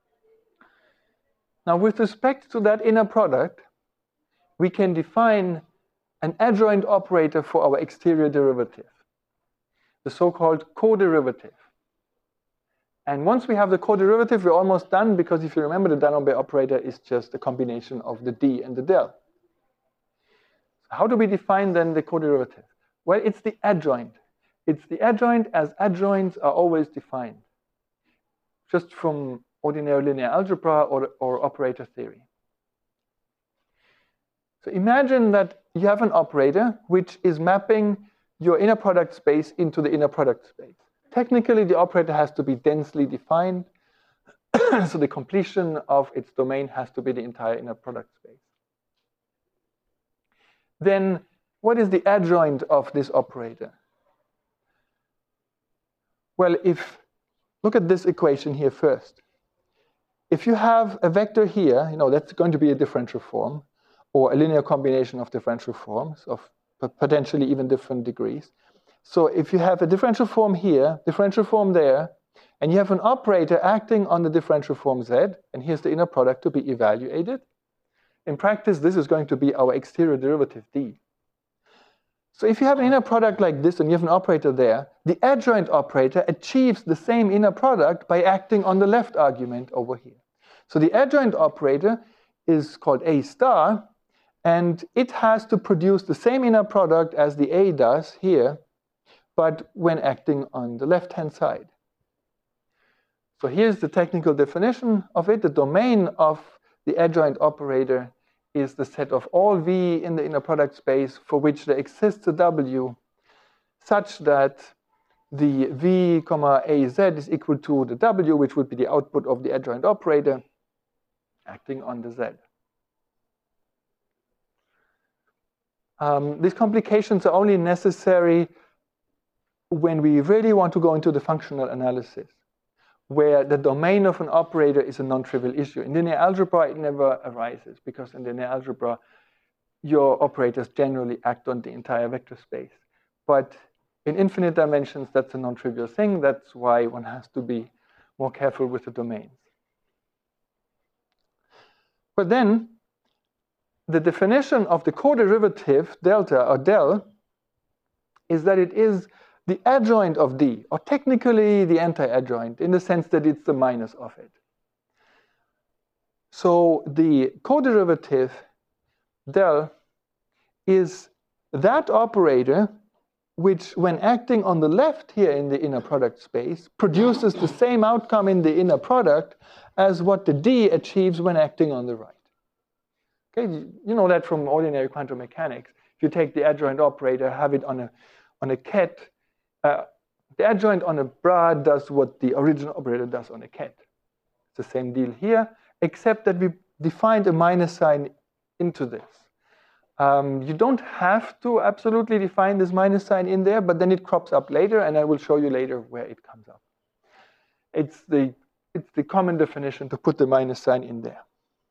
Now, with respect to that inner product, we can define an adjoint operator for our exterior derivative, the so-called co-derivative. And once we have the co-derivative, we're almost done, because if you remember, the D'Alembert operator is just a combination of the d and the del. How do we define then the co-derivative? Well, it's the adjoint. It's the adjoint as adjoints are always defined, just from ordinary linear algebra or operator theory. So imagine that you have an operator which is mapping your inner product space into the inner product space. Technically, the operator has to be densely defined, so the completion of its domain has to be the entire inner product space. Then, what is the adjoint of this operator? Well, look at this equation here first. If you have a vector here, that's going to be a differential form, or a linear combination of differential forms of potentially even different degrees. So if you have a differential form here, differential form there, and you have an operator acting on the differential form z, and here's the inner product to be evaluated, in practice, this is going to be our exterior derivative d. So if you have an inner product like this and you have an operator there, the adjoint operator achieves the same inner product by acting on the left argument over here. So the adjoint operator is called A star, and it has to produce the same inner product as the A does here, but when acting on the left-hand side. So here's the technical definition of it. The domain of the adjoint operator is the set of all V in the inner product space for which there exists a W such that the V, AZ is equal to the W, which would be the output of the adjoint operator acting on the Z. These complications are only necessary when we really want to go into the functional analysis, where the domain of an operator is a non-trivial issue. In linear algebra, it never arises, because in linear algebra, your operators generally act on the entire vector space. But in infinite dimensions, that's a non-trivial thing. That's why one has to be more careful with the domains. But then, the definition of the co-derivative delta or del is that it is the adjoint of D, or technically the anti-adjoint, in the sense that it's the minus of it. So the co-derivative del is that operator which, when acting on the left here in the inner product space, produces the same outcome in the inner product as what the D achieves when acting on the right. Okay, you know that from ordinary quantum mechanics. If you take the adjoint operator, have it on a ket, the adjoint on a bra does what the original operator does on a ket. It's the same deal here, except that we defined a minus sign into this. You don't have to absolutely define this minus sign in there, but then it crops up later, and I will show you later where it comes up. It's the common definition to put the minus sign in there.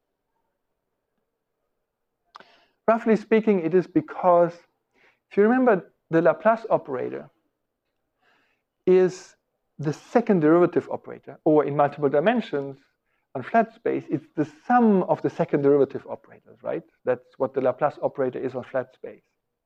Roughly speaking, it is because, if you remember, the Laplace operator is the second derivative operator, or in multiple dimensions, on flat space, it's the sum of the second derivative operators, right? That's what the Laplace operator is on flat space.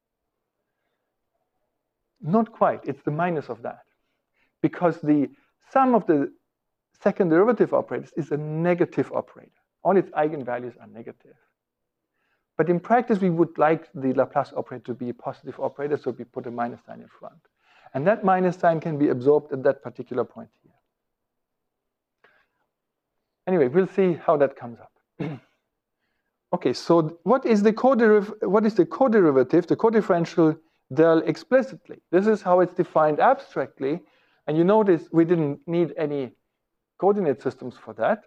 Not quite, it's the minus of that. Because the sum of the second derivative operators is a negative operator. All its eigenvalues are negative. But in practice, we would like the Laplace operator to be a positive operator, so we put a minus sign in front. And that minus sign can be absorbed at that particular point here. Anyway, we'll see how that comes up. Okay, so what is the co-derivative, the codifferential del explicitly? This is how it's defined abstractly. And you notice we didn't need any coordinate systems for that.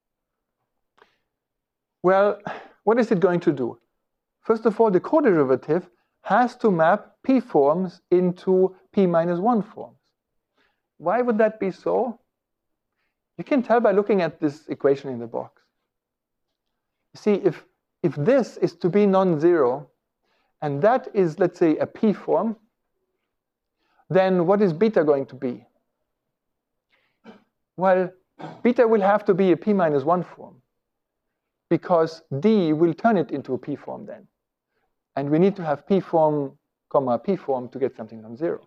Well, what is it going to do? First of all, the coderivative has to map p forms into p-1 forms. Why would that be so? You can tell by looking at this equation in the box. You see, if this is to be non-zero, and that is, let's say, a p form, then what is beta going to be? Well, beta will have to be a p-1 form, because D will turn it into a p form then. And we need to have p form, comma, p form to get something non-zero.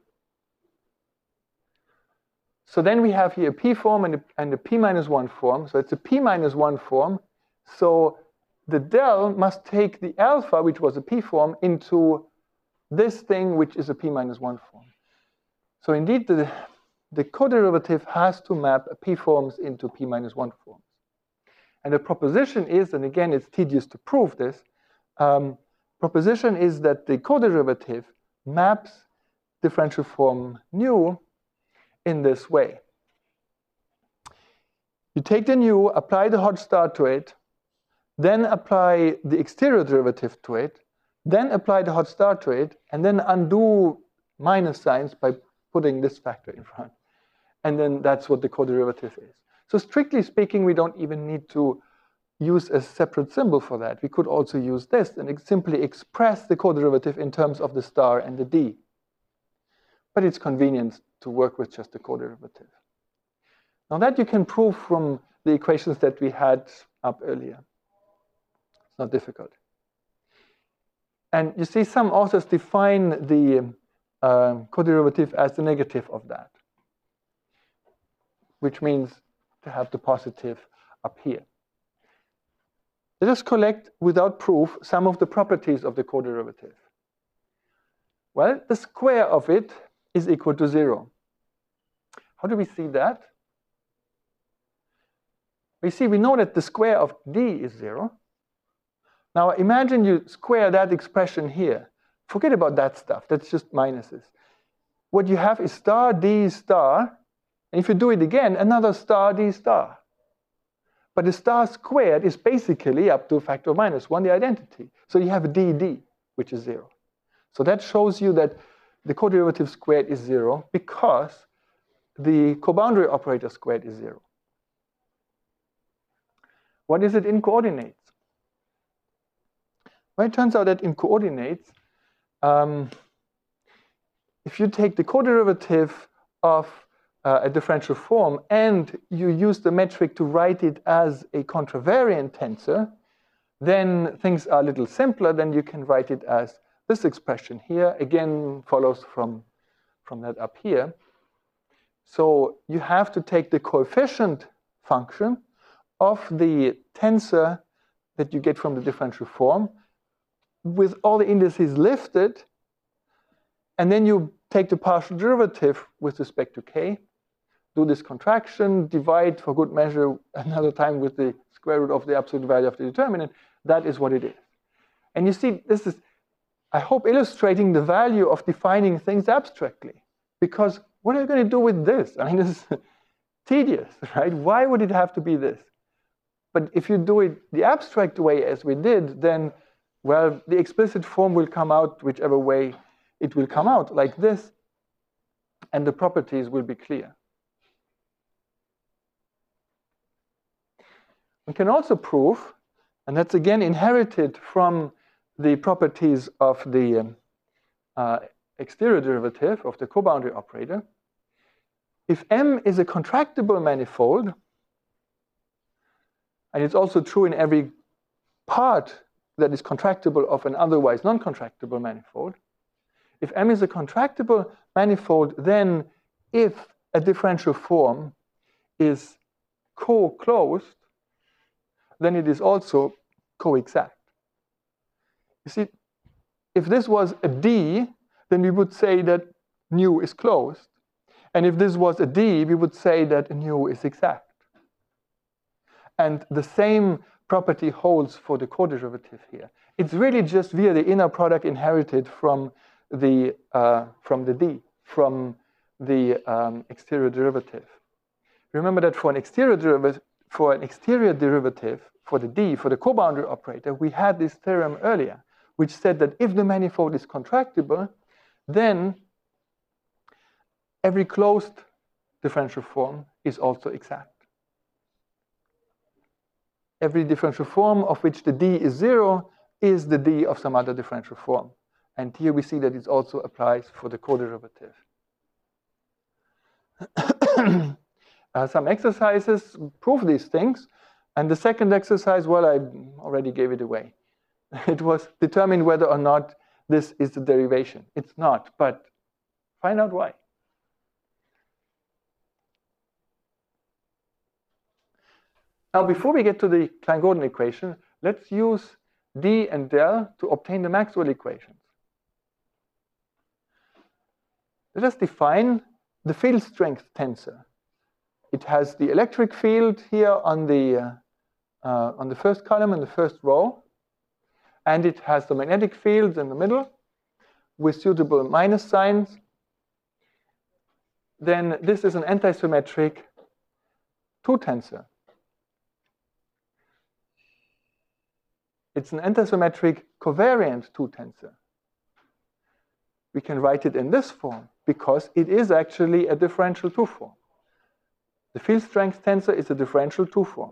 So then we have here a p form and a p-1 form. So it's a p-1 form. So the del must take the alpha, which was a p form, into this thing, which is a p-1 form. So indeed, the coderivative has to map p forms into p-1 forms. And the proposition is, and again, it's tedious to prove this, proposition is that the coderivative maps differential form nu in this way. You take the nu, apply the hot star to it, then apply the exterior derivative to it, then apply the hot star to it, and then undo minus signs by putting this factor in front. And then that's what the coderivative is. So strictly speaking, we don't even need to use a separate symbol for that. We could also use this and simply express the coderivative in terms of the star and the d. But it's convenient to work with just the coderivative. Now that you can prove from the equations that we had up earlier. It's not difficult. And you see some authors define the coderivative as the negative of that, which means to have the positive up here. Let us collect, without proof, some of the properties of the coderivative. Well, the square of it is equal to 0. How do we see that? We know that the square of d is 0. Now imagine you square that expression here. Forget about that stuff, that's just minuses. What you have is star d star, and if you do it again, another star d star. But the star squared is basically up to a factor of -1, the identity. So you have dd, which is 0. So that shows you that the coderivative squared is 0 because the coboundary operator squared is 0. What is it in coordinates? Well, it turns out that in coordinates, if you take the coderivative of a differential form and you use the metric to write it as a contravariant tensor, then things are a little simpler. Then you can write it as this expression here. Again, follows from that up here. So you have to take the coefficient function of the tensor that you get from the differential form with all the indices lifted, and then you take the partial derivative with respect to k, do this contraction, divide for good measure another time with the square root of the absolute value of the determinant. That is what it is. And you see, this is, I hope, illustrating the value of defining things abstractly. Because what are you going to do with this? I mean, this is tedious, right? Why would it have to be this? But if you do it the abstract way as we did, then, well, the explicit form will come out whichever way it will come out, like this, and the properties will be clear. We can also prove, and that's again inherited from the properties of the exterior derivative of the coboundary operator. If M is a contractible manifold, and it's also true in every part that is contractible of an otherwise non-contractible manifold, if M is a contractible manifold, then if a differential form is co-closed, then it is also co-exact. You see, if this was a D, then we would say that nu is closed. And if this was a D, we would say that nu is exact. And the same property holds for the co-derivative here. It's really just via the inner product inherited from the D, from the exterior derivative. Remember that for an exterior derivative, for the D, for the co-boundary operator, we had this theorem earlier, which said that if the manifold is contractible, then every closed differential form is also exact. Every differential form of which the D is 0 is the D of some other differential form. And here we see that it also applies for the co-derivative. Some exercises prove these things. And the second exercise, well, I already gave it away. It was determine whether or not this is the derivation. It's not, but find out why. Now, before we get to the Klein-Gordon equation, let's use D and del to obtain the Maxwell equations. Let us define the field strength tensor. It has the electric field here on the first column in the first row, and it has the magnetic fields in the middle with suitable minus signs. Then this is an antisymmetric 2 tensor. It's an antisymmetric covariant 2 tensor. We can write it in this form because it is actually a differential 2 form. The field strength tensor is a differential 2 form.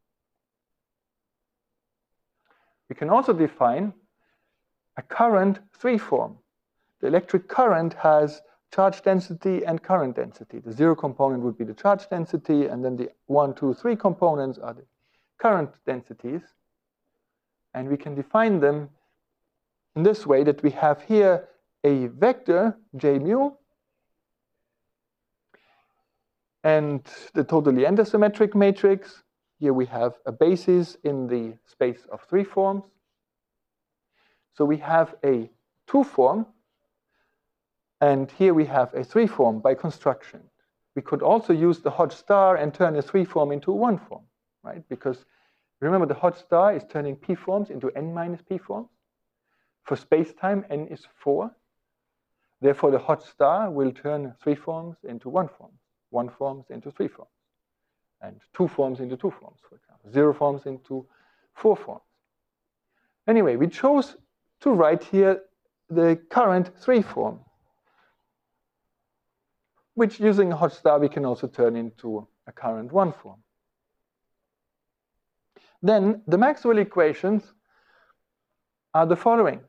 We can also define a current 3 form. The electric current has charge density and current density. The 0 component would be the charge density, and then the 1, 2, 3 components are the current densities. And we can define them in this way, that we have here a vector, J mu, and the totally antisymmetric matrix. Here we have a basis in the space of 3 forms. So we have a 2 form, and here we have a 3 form by construction. We could also use the Hodge star and turn a 3 form into a 1 form, right? Because remember, the Hodge star is turning p forms into n minus p forms. For space-time, n is 4. Therefore, the Hodge star will turn 3 forms into 1 form, 1 forms into 3 forms, and 2 forms into 2 forms, for example, 0 forms into 4 forms. Anyway, we chose to write here the current 3 form, which using a Hodge star we can also turn into a current 1 form. Then the Maxwell equations are the following.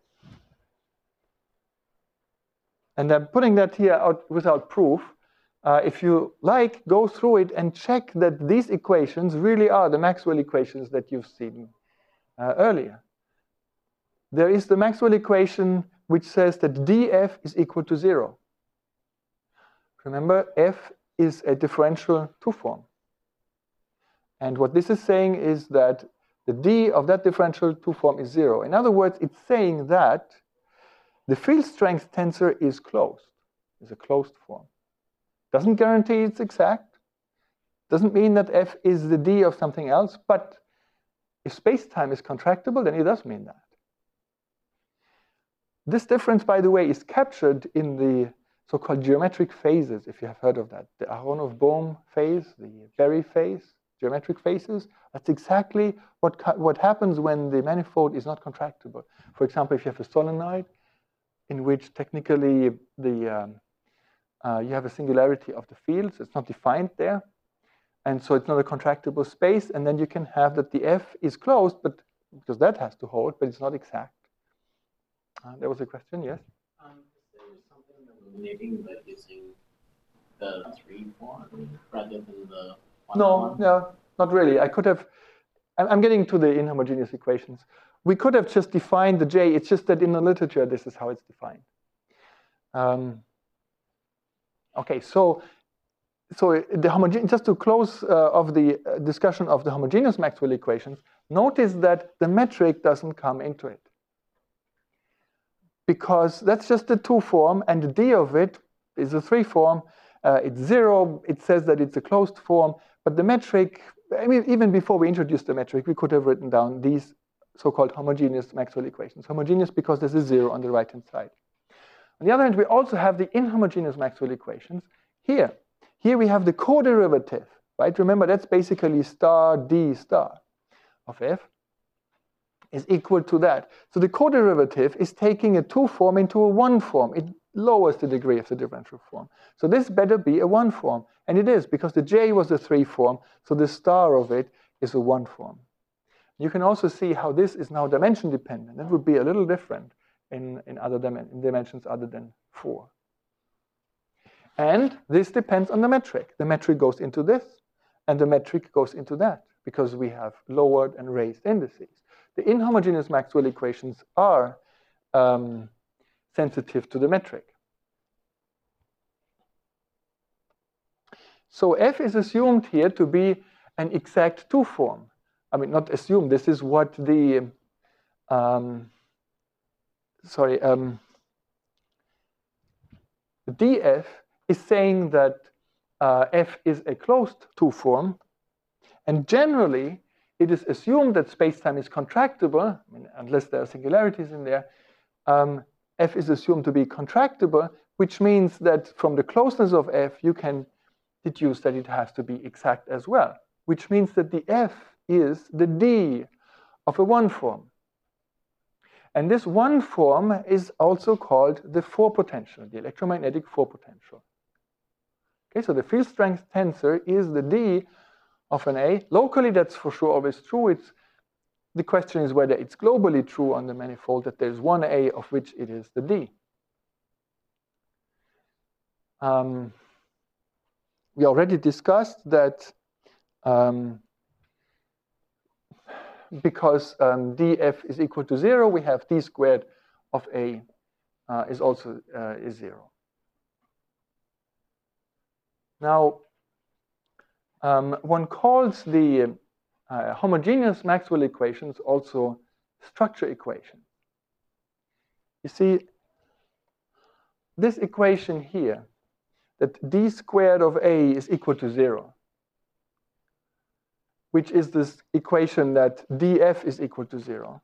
And I'm putting that here out without proof. If you like, go through it and check that these equations really are the Maxwell equations that you've seen earlier. There is the Maxwell equation which says that dF is equal to 0. Remember, F is a differential 2 form. And what this is saying is that the D of that differential 2 form is 0. In other words, it's saying that the field strength tensor is closed, is a closed form. Doesn't guarantee it's exact. Doesn't mean that F is the D of something else, but if space-time is contractible, then it does mean that. This difference, by the way, is captured in the so-called geometric phases, if you have heard of that. The Aharonov-Bohm phase, the Berry phase, geometric phases. That's exactly what happens when the manifold is not contractible. For example, if you have a solenoid in which technically you have a singularity of the fields, it's not defined there, and so it's not a contractible space, and then you can have that the F is closed, but because that has to hold, but it's not exact. There was a question, yes? Is there something eliminating by using the 3 form rather than the 1 form? No, not really. I could have, I'm getting to the inhomogeneous equations. We could have just defined the J, it's just that in the literature, this is how it's defined. Okay, so the just to close of the discussion of the homogeneous Maxwell equations, notice that the metric doesn't come into it. Because that's just a 2 form, and the D of it is a 3 form. It's 0, it says that it's a closed form, but the metric I mean, even before we introduced the metric, we could have written down these so-called homogeneous Maxwell equations. Homogeneous because there's a zero on the right-hand side. On the other hand, we also have the inhomogeneous Maxwell equations here. Here we have the co-derivative, right? Remember, that's basically star d star of f is equal to that. So the co-derivative is taking a 2 form into a 1 form. It lowers the degree of the differential form. So this better be a 1 form. And it is, because the j was a 3 form, so the star of it is a 1 form. You can also see how this is now dimension dependent. It would be a little different in other dimensions other than 4. And this depends on the metric. The metric goes into this, and the metric goes into that, because we have lowered and raised indices. The inhomogeneous Maxwell equations are sensitive to the metric. So f is assumed here to be an exact 2 form. I mean, not assumed, this is what the, the df is saying that f is a closed 2 form, and generally it is assumed that spacetime is contractible, I mean, unless there are singularities in there. F is assumed to be contractible, which means that from the closeness of f, you can deduce that it has to be exact as well, which means that the f is the d of a 1 form. And this 1 form is also called the 4 potential, the electromagnetic 4 potential. Okay, so the field strength tensor is the d of an A. Locally, that's for sure always true. The question is whether it's globally true on the manifold that there's one A of which it is the D. We already discussed that because df is equal to 0, we have d squared of A is also is 0. Now, one calls the homogeneous Maxwell equations also structure equations. You see, this equation here, that d squared of A is equal to 0, which is this equation that df is equal to 0,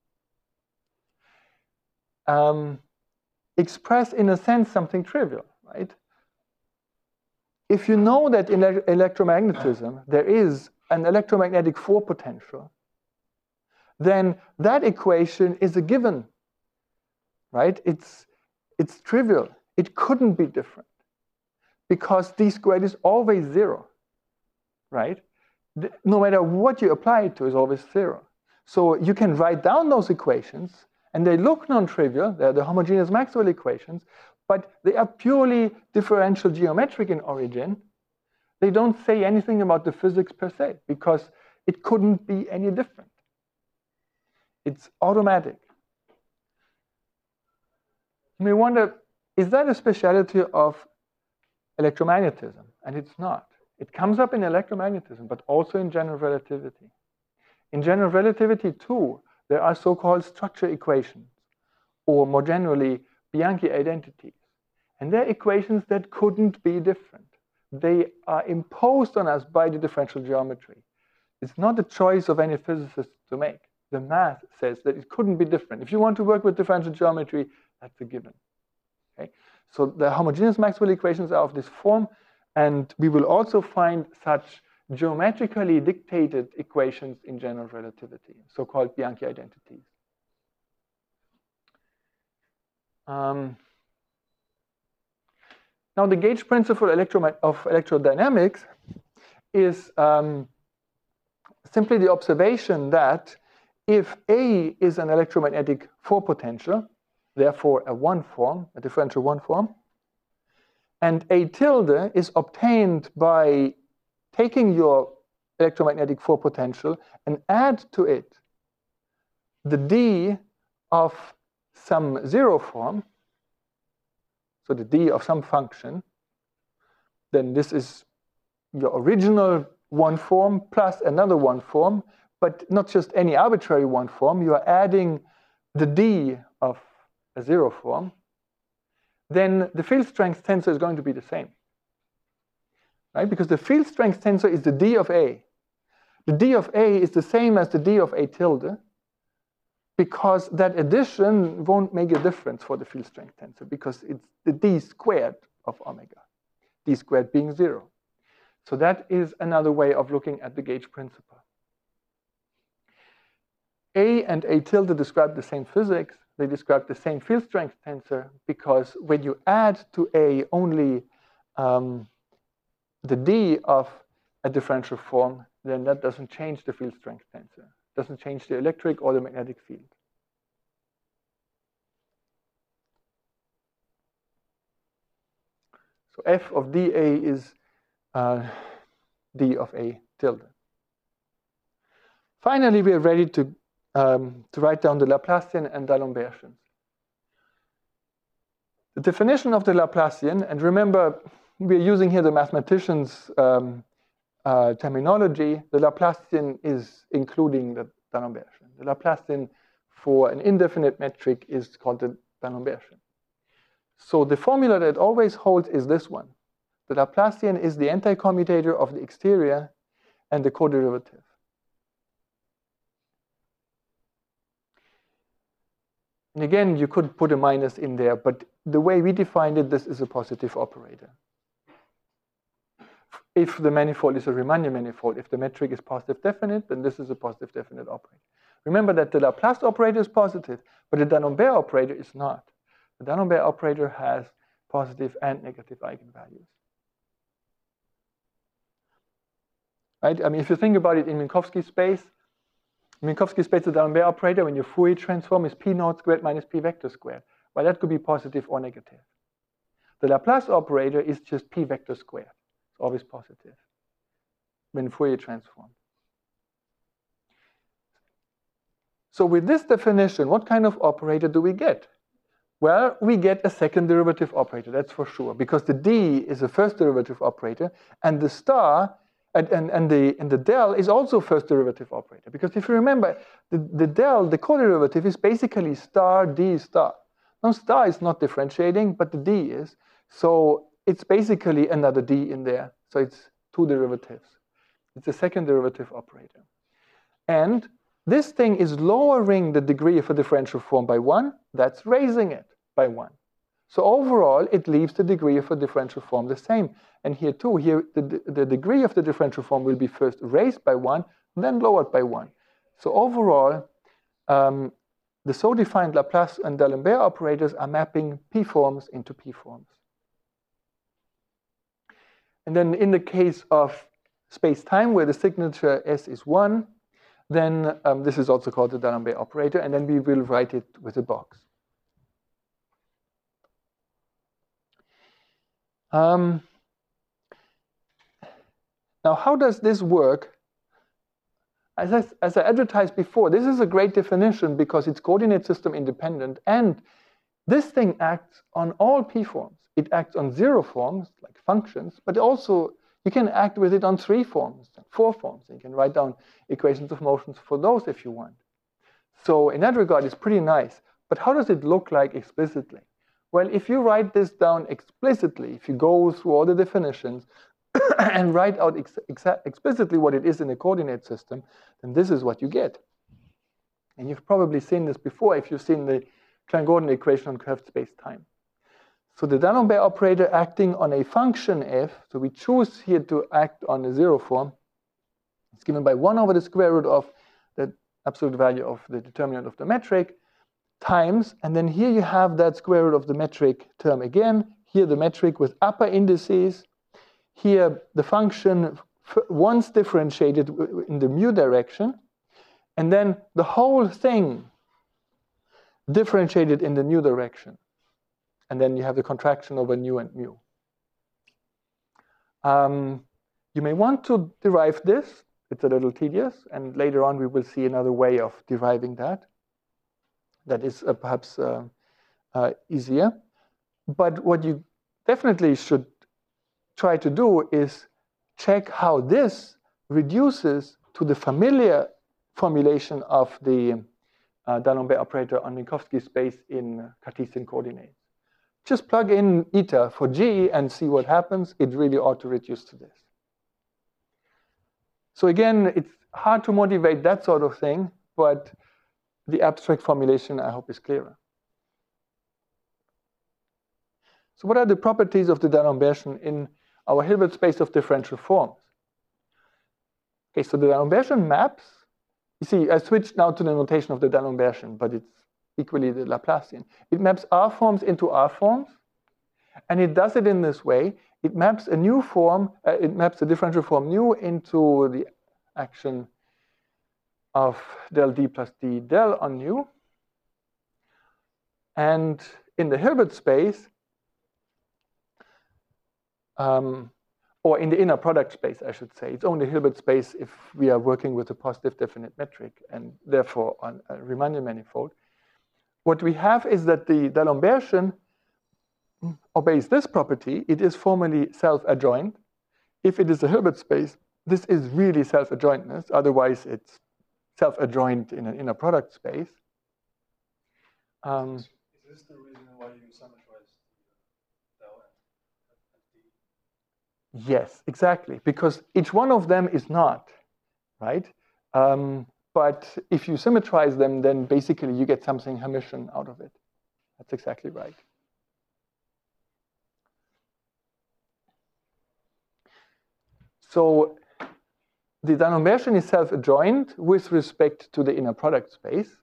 express in a sense something trivial, right? If you know that in electromagnetism there is an electromagnetic 4 potential, then that equation is a given, right? It's trivial. It couldn't be different because d squared is always 0, right? No matter what you apply it to is always 0. So you can write down those equations, and they look non-trivial. They're the homogeneous Maxwell equations, but they are purely differential geometric in origin. They don't say anything about the physics per se, because it couldn't be any different. It's automatic. You may wonder, is that a speciality of electromagnetism? And it's not. It comes up in electromagnetism, but also in general relativity. In general relativity, too, there are so-called structure equations, or more generally, Bianchi identities. And they're equations that couldn't be different. They are imposed on us by the differential geometry. It's not a choice of any physicist to make. The math says that it couldn't be different. If you want to work with differential geometry, that's a given. Okay? So the homogeneous Maxwell equations are of this form, and we will also find such geometrically dictated equations in general relativity, so-called Bianchi identities. Now, the gauge principle of electrodynamics is simply the observation that if A is an electromagnetic 4 potential, therefore a 1 form, a differential 1 form, and A tilde is obtained by taking your electromagnetic 4 potential and add to it the D of some 0 form, so the D of some function, then this is your original 1 form plus another 1 form, but not just any arbitrary 1 form. You are adding the D of a 0 form. Then the field strength tensor is going to be the same, right? Because the field strength tensor is the D of A. the d of A is the same as the d of A tilde, because that addition won't make a difference for the field strength tensor, because it's the d squared of omega, d squared being 0. So that is another way of looking at the gauge principle. A and A tilde describe the same physics. They describe the same field strength tensor, because when you add to A only the d of a differential form, then that doesn't change the field strength tensor. It doesn't change the electric or the magnetic field. So f of dA is d of A tilde. Finally, we are ready to write down the Laplacian and D'Alembertians. The definition of the Laplacian, and remember, we're using here the mathematicians' terminology. The Laplacian is including the D'Alembertian. The Laplacian for an indefinite metric is called the D'Alembertian. So the formula that always holds is this one. The Laplacian is the anti-commutator of the exterior and the co-derivative. And again, you could put a minus in there, but the way we defined it, this is a positive operator. If the manifold is a Riemannian manifold, if the metric is positive definite, then this is a positive definite operator. Remember that the Laplace operator is positive, but the D'Alembert operator is not. The D'Alembert operator has positive and negative eigenvalues. Right? I mean, if you think about it in Minkowski space, the D'Alembert operator, when your Fourier transform is p naught squared minus p vector squared. Well, that could be positive or negative. The Laplace operator is just p vector squared. It's always positive when Fourier transform. So with this definition, what kind of operator do we get? Well, we get a second derivative operator, that's for sure, because the d is a first derivative operator, and the star and the del is also first derivative operator. Because if you remember, the del, the co-derivative, is basically star d star. Now star is not differentiating, but the d is. So it's basically another d in there. So it's two derivatives. It's a second derivative operator. And this thing is lowering the degree of a differential form by 1. That's raising it by 1. So overall, it leaves the degree of a differential form the same. And here too, the degree of the differential form will be first raised by 1, then lowered by 1. So overall, the so-defined Laplace and D'Alembert operators are mapping p forms into p forms. And then in the case of space-time, where the signature S is 1, then this is also called the D'Alembert operator, and then we will write it with a box. Now, how does this work? As I advertised before, this is a great definition because it's coordinate system independent, and this thing acts on all p forms. It acts on 0 forms, like functions, but also you can act with it on 3 forms, 4 forms. And you can write down equations of motions for those if you want. So in that regard, it's pretty nice. But how does it look like explicitly? Well, if you write this down explicitly, if you go through all the definitions and write out explicitly what it is in a coordinate system, then this is what you get. And you've probably seen this before if you've seen the Klein-Gordon equation on curved space-time. So the D'Alembert operator acting on a function f, so we choose here to act on a 0 form, it's given by 1 over the square root of the absolute value of the determinant of the metric, times, and then here you have that square root of the metric term again, here the metric with upper indices, here the function once differentiated in the mu direction, and then the whole thing differentiated in the nu direction. And then you have the contraction over nu and mu. You may want to derive this. It's a little tedious, and later on we will see another way of deriving that. That is perhaps easier. But what you definitely should try to do is check how this reduces to the familiar formulation of the D'Alembert operator on Minkowski space in Cartesian coordinates. Just plug in eta for G and see what happens. It really ought to reduce to this. So again, hard to motivate that sort of thing, but the abstract formulation, I hope, is clearer. So what are the properties of the D'Alembert in our Hilbert space of differential forms? Okay, so the D'Alembert maps, you see, I switched now to the notation of the D'Alembert, but it's equally the Laplacian. It maps R forms into R forms, and it does it in this way. It maps a new form, it maps a differential form nu into the action of del d plus d del on nu. And in the Hilbert space, or in the inner product space, I should say. It's only Hilbert space if we are working with a positive definite metric and therefore on a Riemannian manifold. What we have is that the D'Alembertian obeys this property. It is formally self-adjoint. If it is a Hilbert space, this is really self-adjointness. Otherwise, it's self-adjoint in an inner product space. Is this the reason why you symmetrize the del and d? Yes, exactly, because each one of them is not, right? But if you symmetrize them, then basically you get something Hermitian out of it. That's exactly right. So the D'Alembertian is self-adjoint with respect to the inner product space.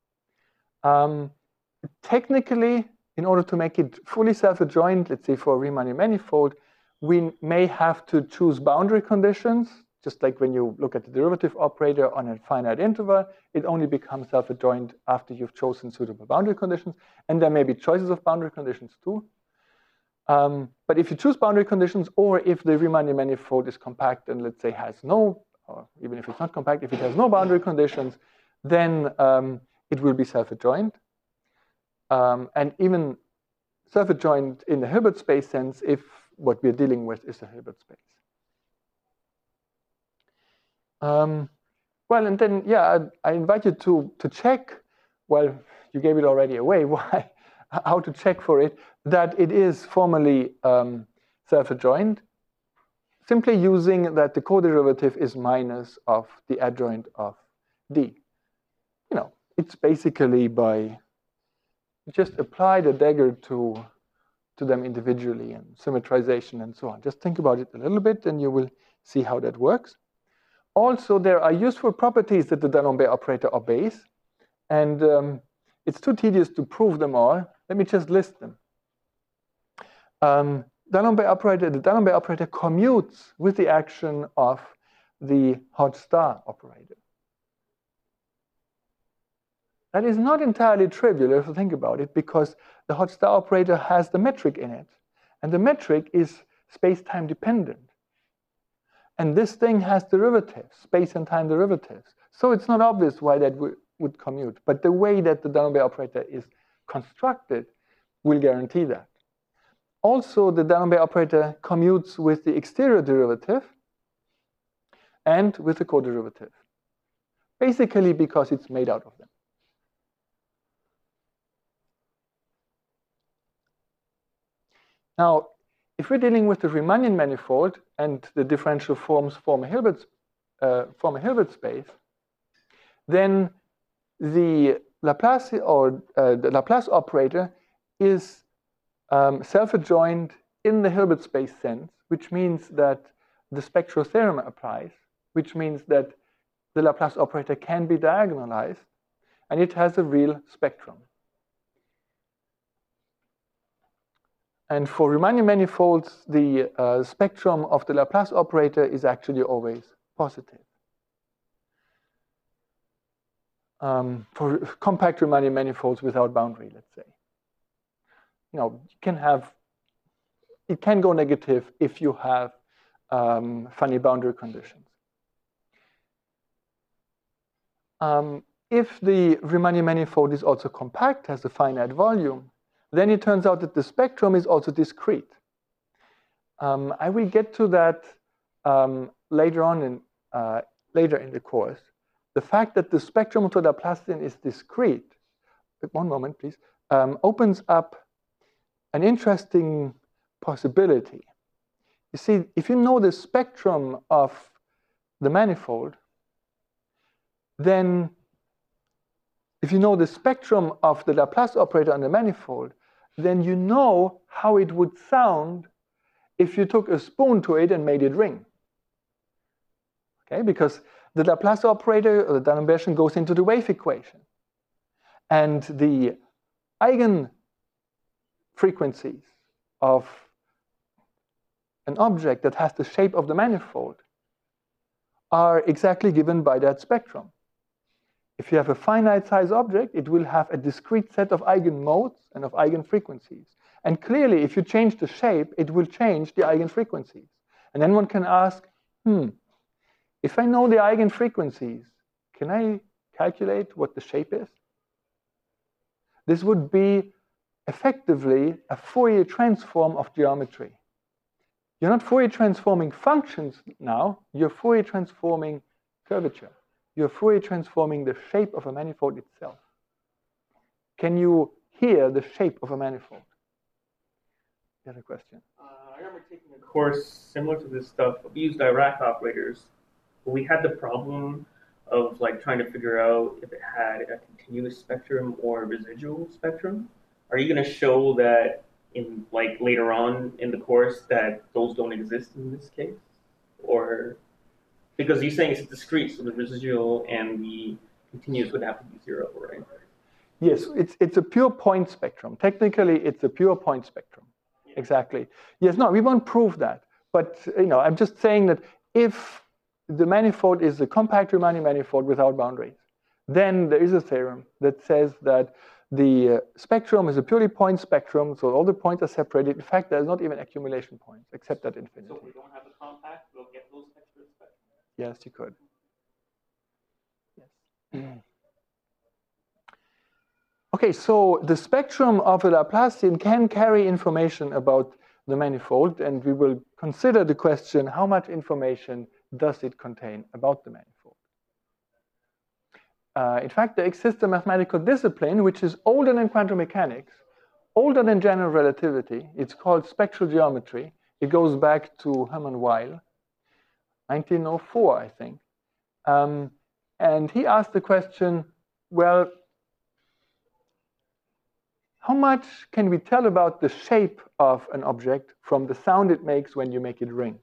Technically, in order to make it fully self-adjoint, let's say for a Riemannian manifold, we may have to choose boundary conditions, just like when you look at the derivative operator on a finite interval, it only becomes self-adjoint after you've chosen suitable boundary conditions, and there may be choices of boundary conditions too. But if you choose boundary conditions, or if the Riemannian manifold is compact and let's say has no, or even if it's not compact, if it has no boundary conditions, then it will be self-adjoint. And even self-adjoint in the Hilbert space sense if what we're dealing with is a Hilbert space. Well, and then, yeah, I invite you to check, well, you gave it already away, why, how to check for it, that it is formally self-adjoint, simply using that the co-derivative is minus of the adjoint of D. You know, it's basically by just apply the dagger to them individually and symmetrization and so on. Just think about it a little bit and you will see how that works. Also, there are useful properties that the D'Alembert operator obeys, and it's too tedious to prove them all. Let me just list them. The D'Alembert operator commutes with the action of the Hodge-Star operator. That is not entirely trivial if you think about it, because the Hodge-Star operator has the metric in it, and the metric is space-time dependent. And this thing has derivatives, space and time derivatives. So it's not obvious why that would commute. But the way that the D'Alembert operator is constructed will guarantee that. Also, the D'Alembert operator commutes with the exterior derivative and with the co-derivative, basically because it's made out of them. Now, if we're dealing with the Riemannian manifold and the differential forms form a Hilbert space, then the Laplace or the Laplace operator is self-adjoint in the Hilbert space sense, which means that the spectral theorem applies, which means that the Laplace operator can be diagonalized, and it has a real spectrum. And for Riemannian manifolds, the spectrum of the Laplace operator is actually always positive. For compact Riemannian manifolds without boundary, let's say. You know, it can go negative if you have funny boundary conditions. If the Riemannian manifold is also compact, has a finite volume, then it turns out that the spectrum is also discrete. I will get to that later in the course. The fact that the spectrum of the Laplacian is discrete, one moment please, opens up an interesting possibility. You see, if you know the spectrum of the manifold, then if you know the spectrum of the Laplace operator on the manifold, then you know how it would sound if you took a spoon to it and made it ring. Okay, because the Laplace operator, or the D'Alembert, goes into the wave equation. And the eigen frequencies of an object that has the shape of the manifold are exactly given by that spectrum. If you have a finite size object, it will have a discrete set of eigenmodes and of eigenfrequencies. And clearly, if you change the shape, it will change the eigenfrequencies. And then one can ask, if I know the eigenfrequencies, can I calculate what the shape is? This would be effectively a Fourier transform of geometry. You're not Fourier transforming functions now, you're Fourier transforming curvature. You're Fourier transforming the shape of a manifold itself. Can you hear the shape of a manifold? You had a question? I remember taking a course similar to this stuff. We used Dirac operators, but we had the problem of like trying to figure out if it had a continuous spectrum or a residual spectrum. Are you going to show that in like later on in the course that those don't exist in this case, or because you're saying it's discrete, so the residual and the continuous would have to be zero, right? Yes, it's a pure point spectrum. Technically, it's a pure point spectrum. Yeah. Exactly. Yes, no, we won't prove that. But I'm just saying that if the manifold is a compact Riemannian manifold without boundaries, then there is a theorem that says that the spectrum is a purely point spectrum, so all the points are separated. In fact, there's not even accumulation points, except at infinity. So if we don't have a compact, we'll get those extra spectrums? Yes, you could. Yes. Okay, so the spectrum of a Laplacian can carry information about the manifold, and we will consider the question, how much information does it contain about the manifold? In fact, there exists a mathematical discipline which is older than quantum mechanics, older than general relativity. It's called spectral geometry. It goes back to Hermann Weyl, 1904, I think. And he asked the question, well, how much can we tell about the shape of an object from the sound it makes when you make it ring?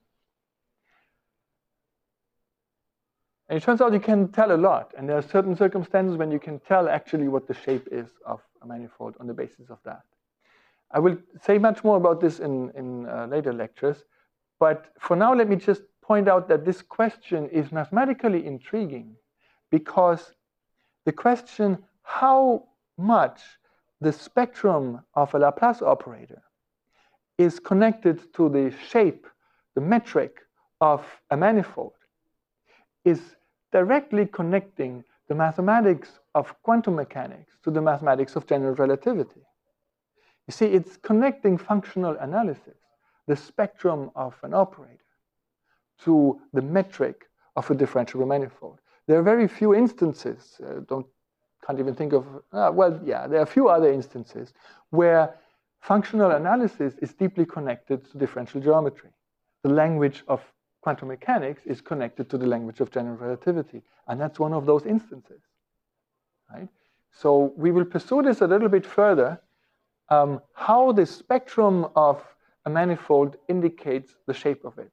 And it turns out you can tell a lot, and there are certain circumstances when you can tell actually what the shape is of a manifold on the basis of that. I will say much more about this in later lectures, but for now let me just point out that this question is mathematically intriguing because the question how much the spectrum of a Laplace operator is connected to the shape, the metric of a manifold, is directly connecting the mathematics of quantum mechanics to the mathematics of general relativity. You see, it's connecting functional analysis, the spectrum of an operator, to the metric of a differentiable manifold. There are very few instances, can't even think of, well, yeah, there are a few other instances where functional analysis is deeply connected to differential geometry. The language of quantum mechanics is connected to the language of general relativity, and that's one of those instances, right? So we will pursue this a little bit further, how the spectrum of a manifold indicates the shape of it.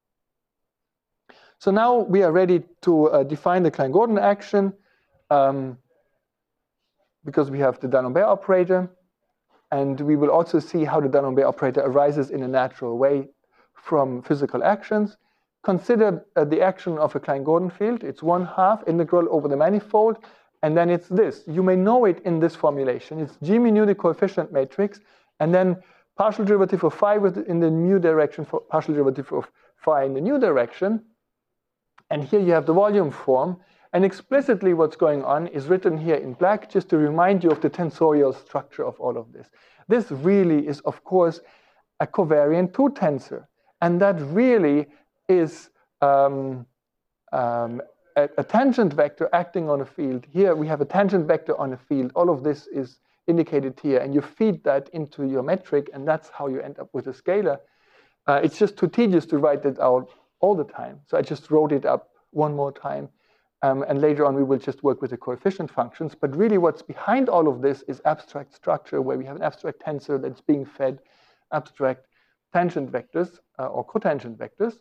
So now we are ready to define the Klein-Gordon action, because we have the D'Alembert operator, and we will also see how the D'Alembert operator arises in a natural way from physical actions. Consider the action of a Klein-Gordon field. It's 1/2 integral over the manifold, and then it's this. You may know it in this formulation. It's G mu nu, the coefficient matrix, and then partial derivative of phi in the mu direction for partial derivative of phi in the nu direction. And here you have the volume form. And explicitly what's going on is written here in black, just to remind you of the tensorial structure of all of this. This really is, of course, a covariant 2 tensor. And that really is a tangent vector acting on a field. Here we have a tangent vector on a field. All of this is indicated here. And you feed that into your metric, and that's how you end up with a scalar. It's just too tedious to write it out all the time. So I just wrote it up one more time. And later on, we will just work with the coefficient functions. But really, what's behind all of this is abstract structure, where we have an abstract tensor that's being fed abstract tangent vectors or cotangent vectors.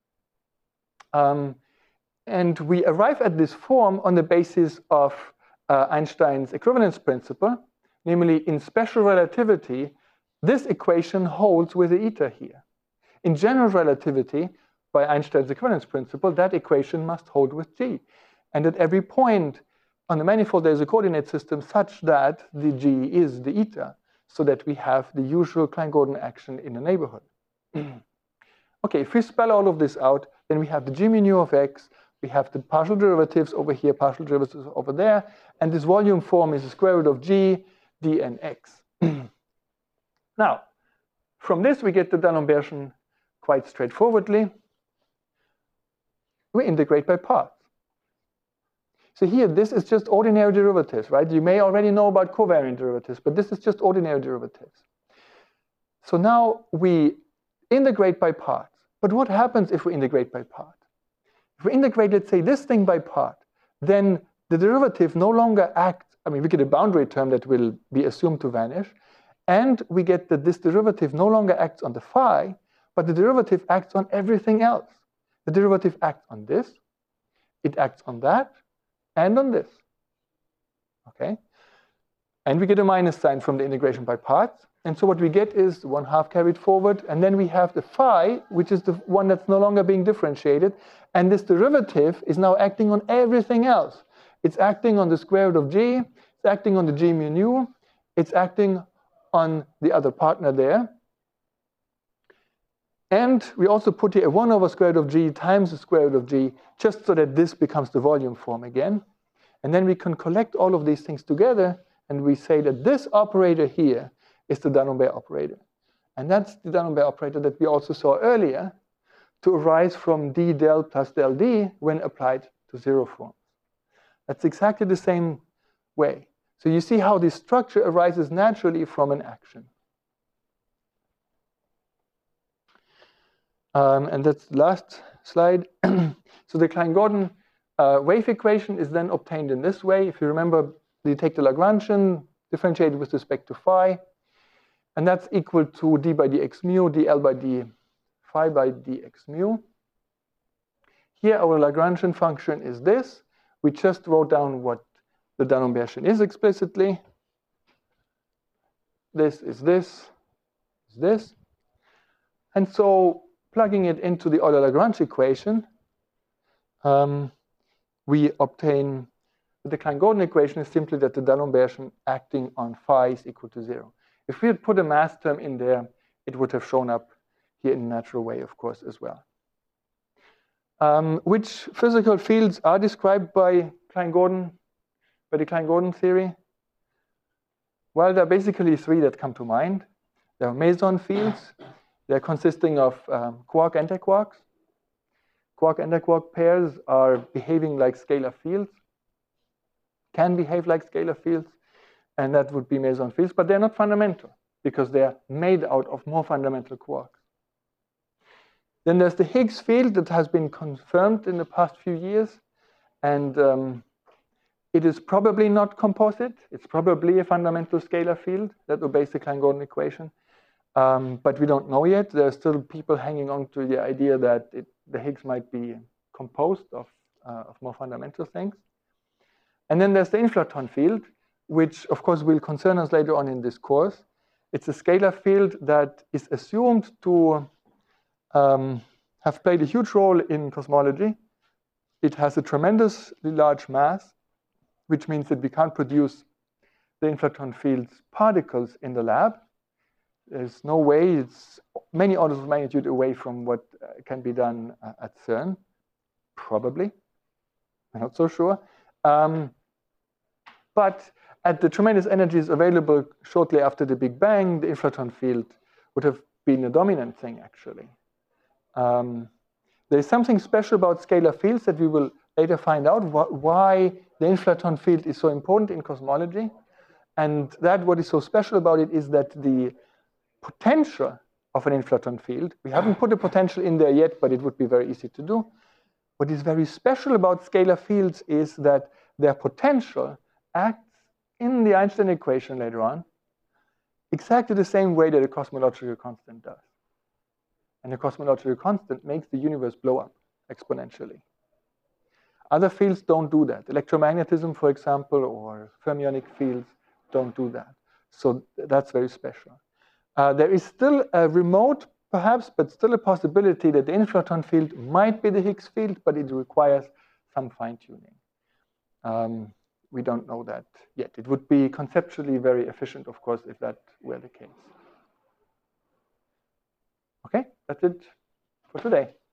And we arrive at this form on the basis of Einstein's equivalence principle, namely in special relativity, this equation holds with the eta here. In general relativity, by Einstein's equivalence principle, that equation must hold with G. And at every point on the manifold, there's a coordinate system such that the G is the eta, so that we have the usual Klein-Gordon action in the neighborhood. Okay, if we spell all of this out, then we have the G mu nu of x, we have the partial derivatives over here, partial derivatives over there, and this volume form is the square root of G dnx. Now, from this we get the D'Alembert quite straightforwardly. We integrate by parts. So here, this is just ordinary derivatives, right? You may already know about covariant derivatives, but this is just ordinary derivatives. So now we integrate by parts. But what happens if we integrate by part? If we integrate, let's say, this thing by part, then the derivative no longer acts. I mean, we get a boundary term that will be assumed to vanish. And we get that this derivative no longer acts on the phi, but the derivative acts on everything else. The derivative acts on this, it acts on that, and on this. Okay? And we get a minus sign from the integration by parts. And so what we get is 1/2 carried forward. And then we have the phi, which is the one that's no longer being differentiated. And this derivative is now acting on everything else. It's acting on the square root of G. It's acting on the G mu nu. It's acting on the other partner there. And we also put here a 1 over square root of G times the square root of G, just so that this becomes the volume form again. And then we can collect all of these things together, and we say that this operator here is the D'Alembert operator. And that's the D'Alembert operator that we also saw earlier to arise from d del plus del d when applied to zero forms. That's exactly the same way. So you see how this structure arises naturally from an action. And that's the last slide. So the Klein-Gordon wave equation is then obtained in this way. If you remember, you take the Lagrangian, differentiate it with respect to phi, and that's equal to d by dx mu, dl by d phi by dx mu. Here our Lagrangian function is this. We just wrote down what the D'Alembertian is explicitly. This is this, is this. And so plugging it into the Euler-Lagrange equation, we obtain the Klein-Gordon equation is simply that the D'Alembertian acting on phi is equal to 0. If we had put a mass term in there, it would have shown up here in a natural way, of course, as well. Which physical fields are described by Klein-Gordon, by the Klein-Gordon theory? Well, there are basically 3 that come to mind. There are meson fields. They're consisting of quark-antiquarks. Quark-antiquark pairs are behaving like scalar fields, can behave like scalar fields, and that would be meson fields, but they're not fundamental because they're made out of more fundamental quarks. Then there's the Higgs field that has been confirmed in the past few years, and it is probably not composite. It's probably a fundamental scalar field that obeys the Klein-Gordon equation. But we don't know yet. There are still people hanging on to the idea that the Higgs might be composed of more fundamental things. And then there's the inflaton field, which of course will concern us later on in this course. It's a scalar field that is assumed to have played a huge role in cosmology. It has a tremendously large mass, which means that we can't produce the inflaton field's particles in the lab. There's no way, it's many orders of magnitude away from what can be done at CERN, probably. I'm not so sure. But at the tremendous energies available shortly after the Big Bang, the inflaton field would have been a dominant thing, actually. There's something special about scalar fields that we will later find out why the inflaton field is so important in cosmology. And that what is so special about it is that the potential of an inflaton field, we haven't put a potential in there yet, but it would be very easy to do. What is very special about scalar fields is that their potential acts in the Einstein equation later on exactly the same way that a cosmological constant does. And a cosmological constant makes the universe blow up exponentially. Other fields don't do that. Electromagnetism, for example, or fermionic fields don't do that. So that's very special. There is still a remote, perhaps, but still a possibility that the inflaton field might be the Higgs field, but it requires some fine-tuning. We don't know that yet. It would be conceptually very efficient, of course, if that were the case. Okay, that's it for today.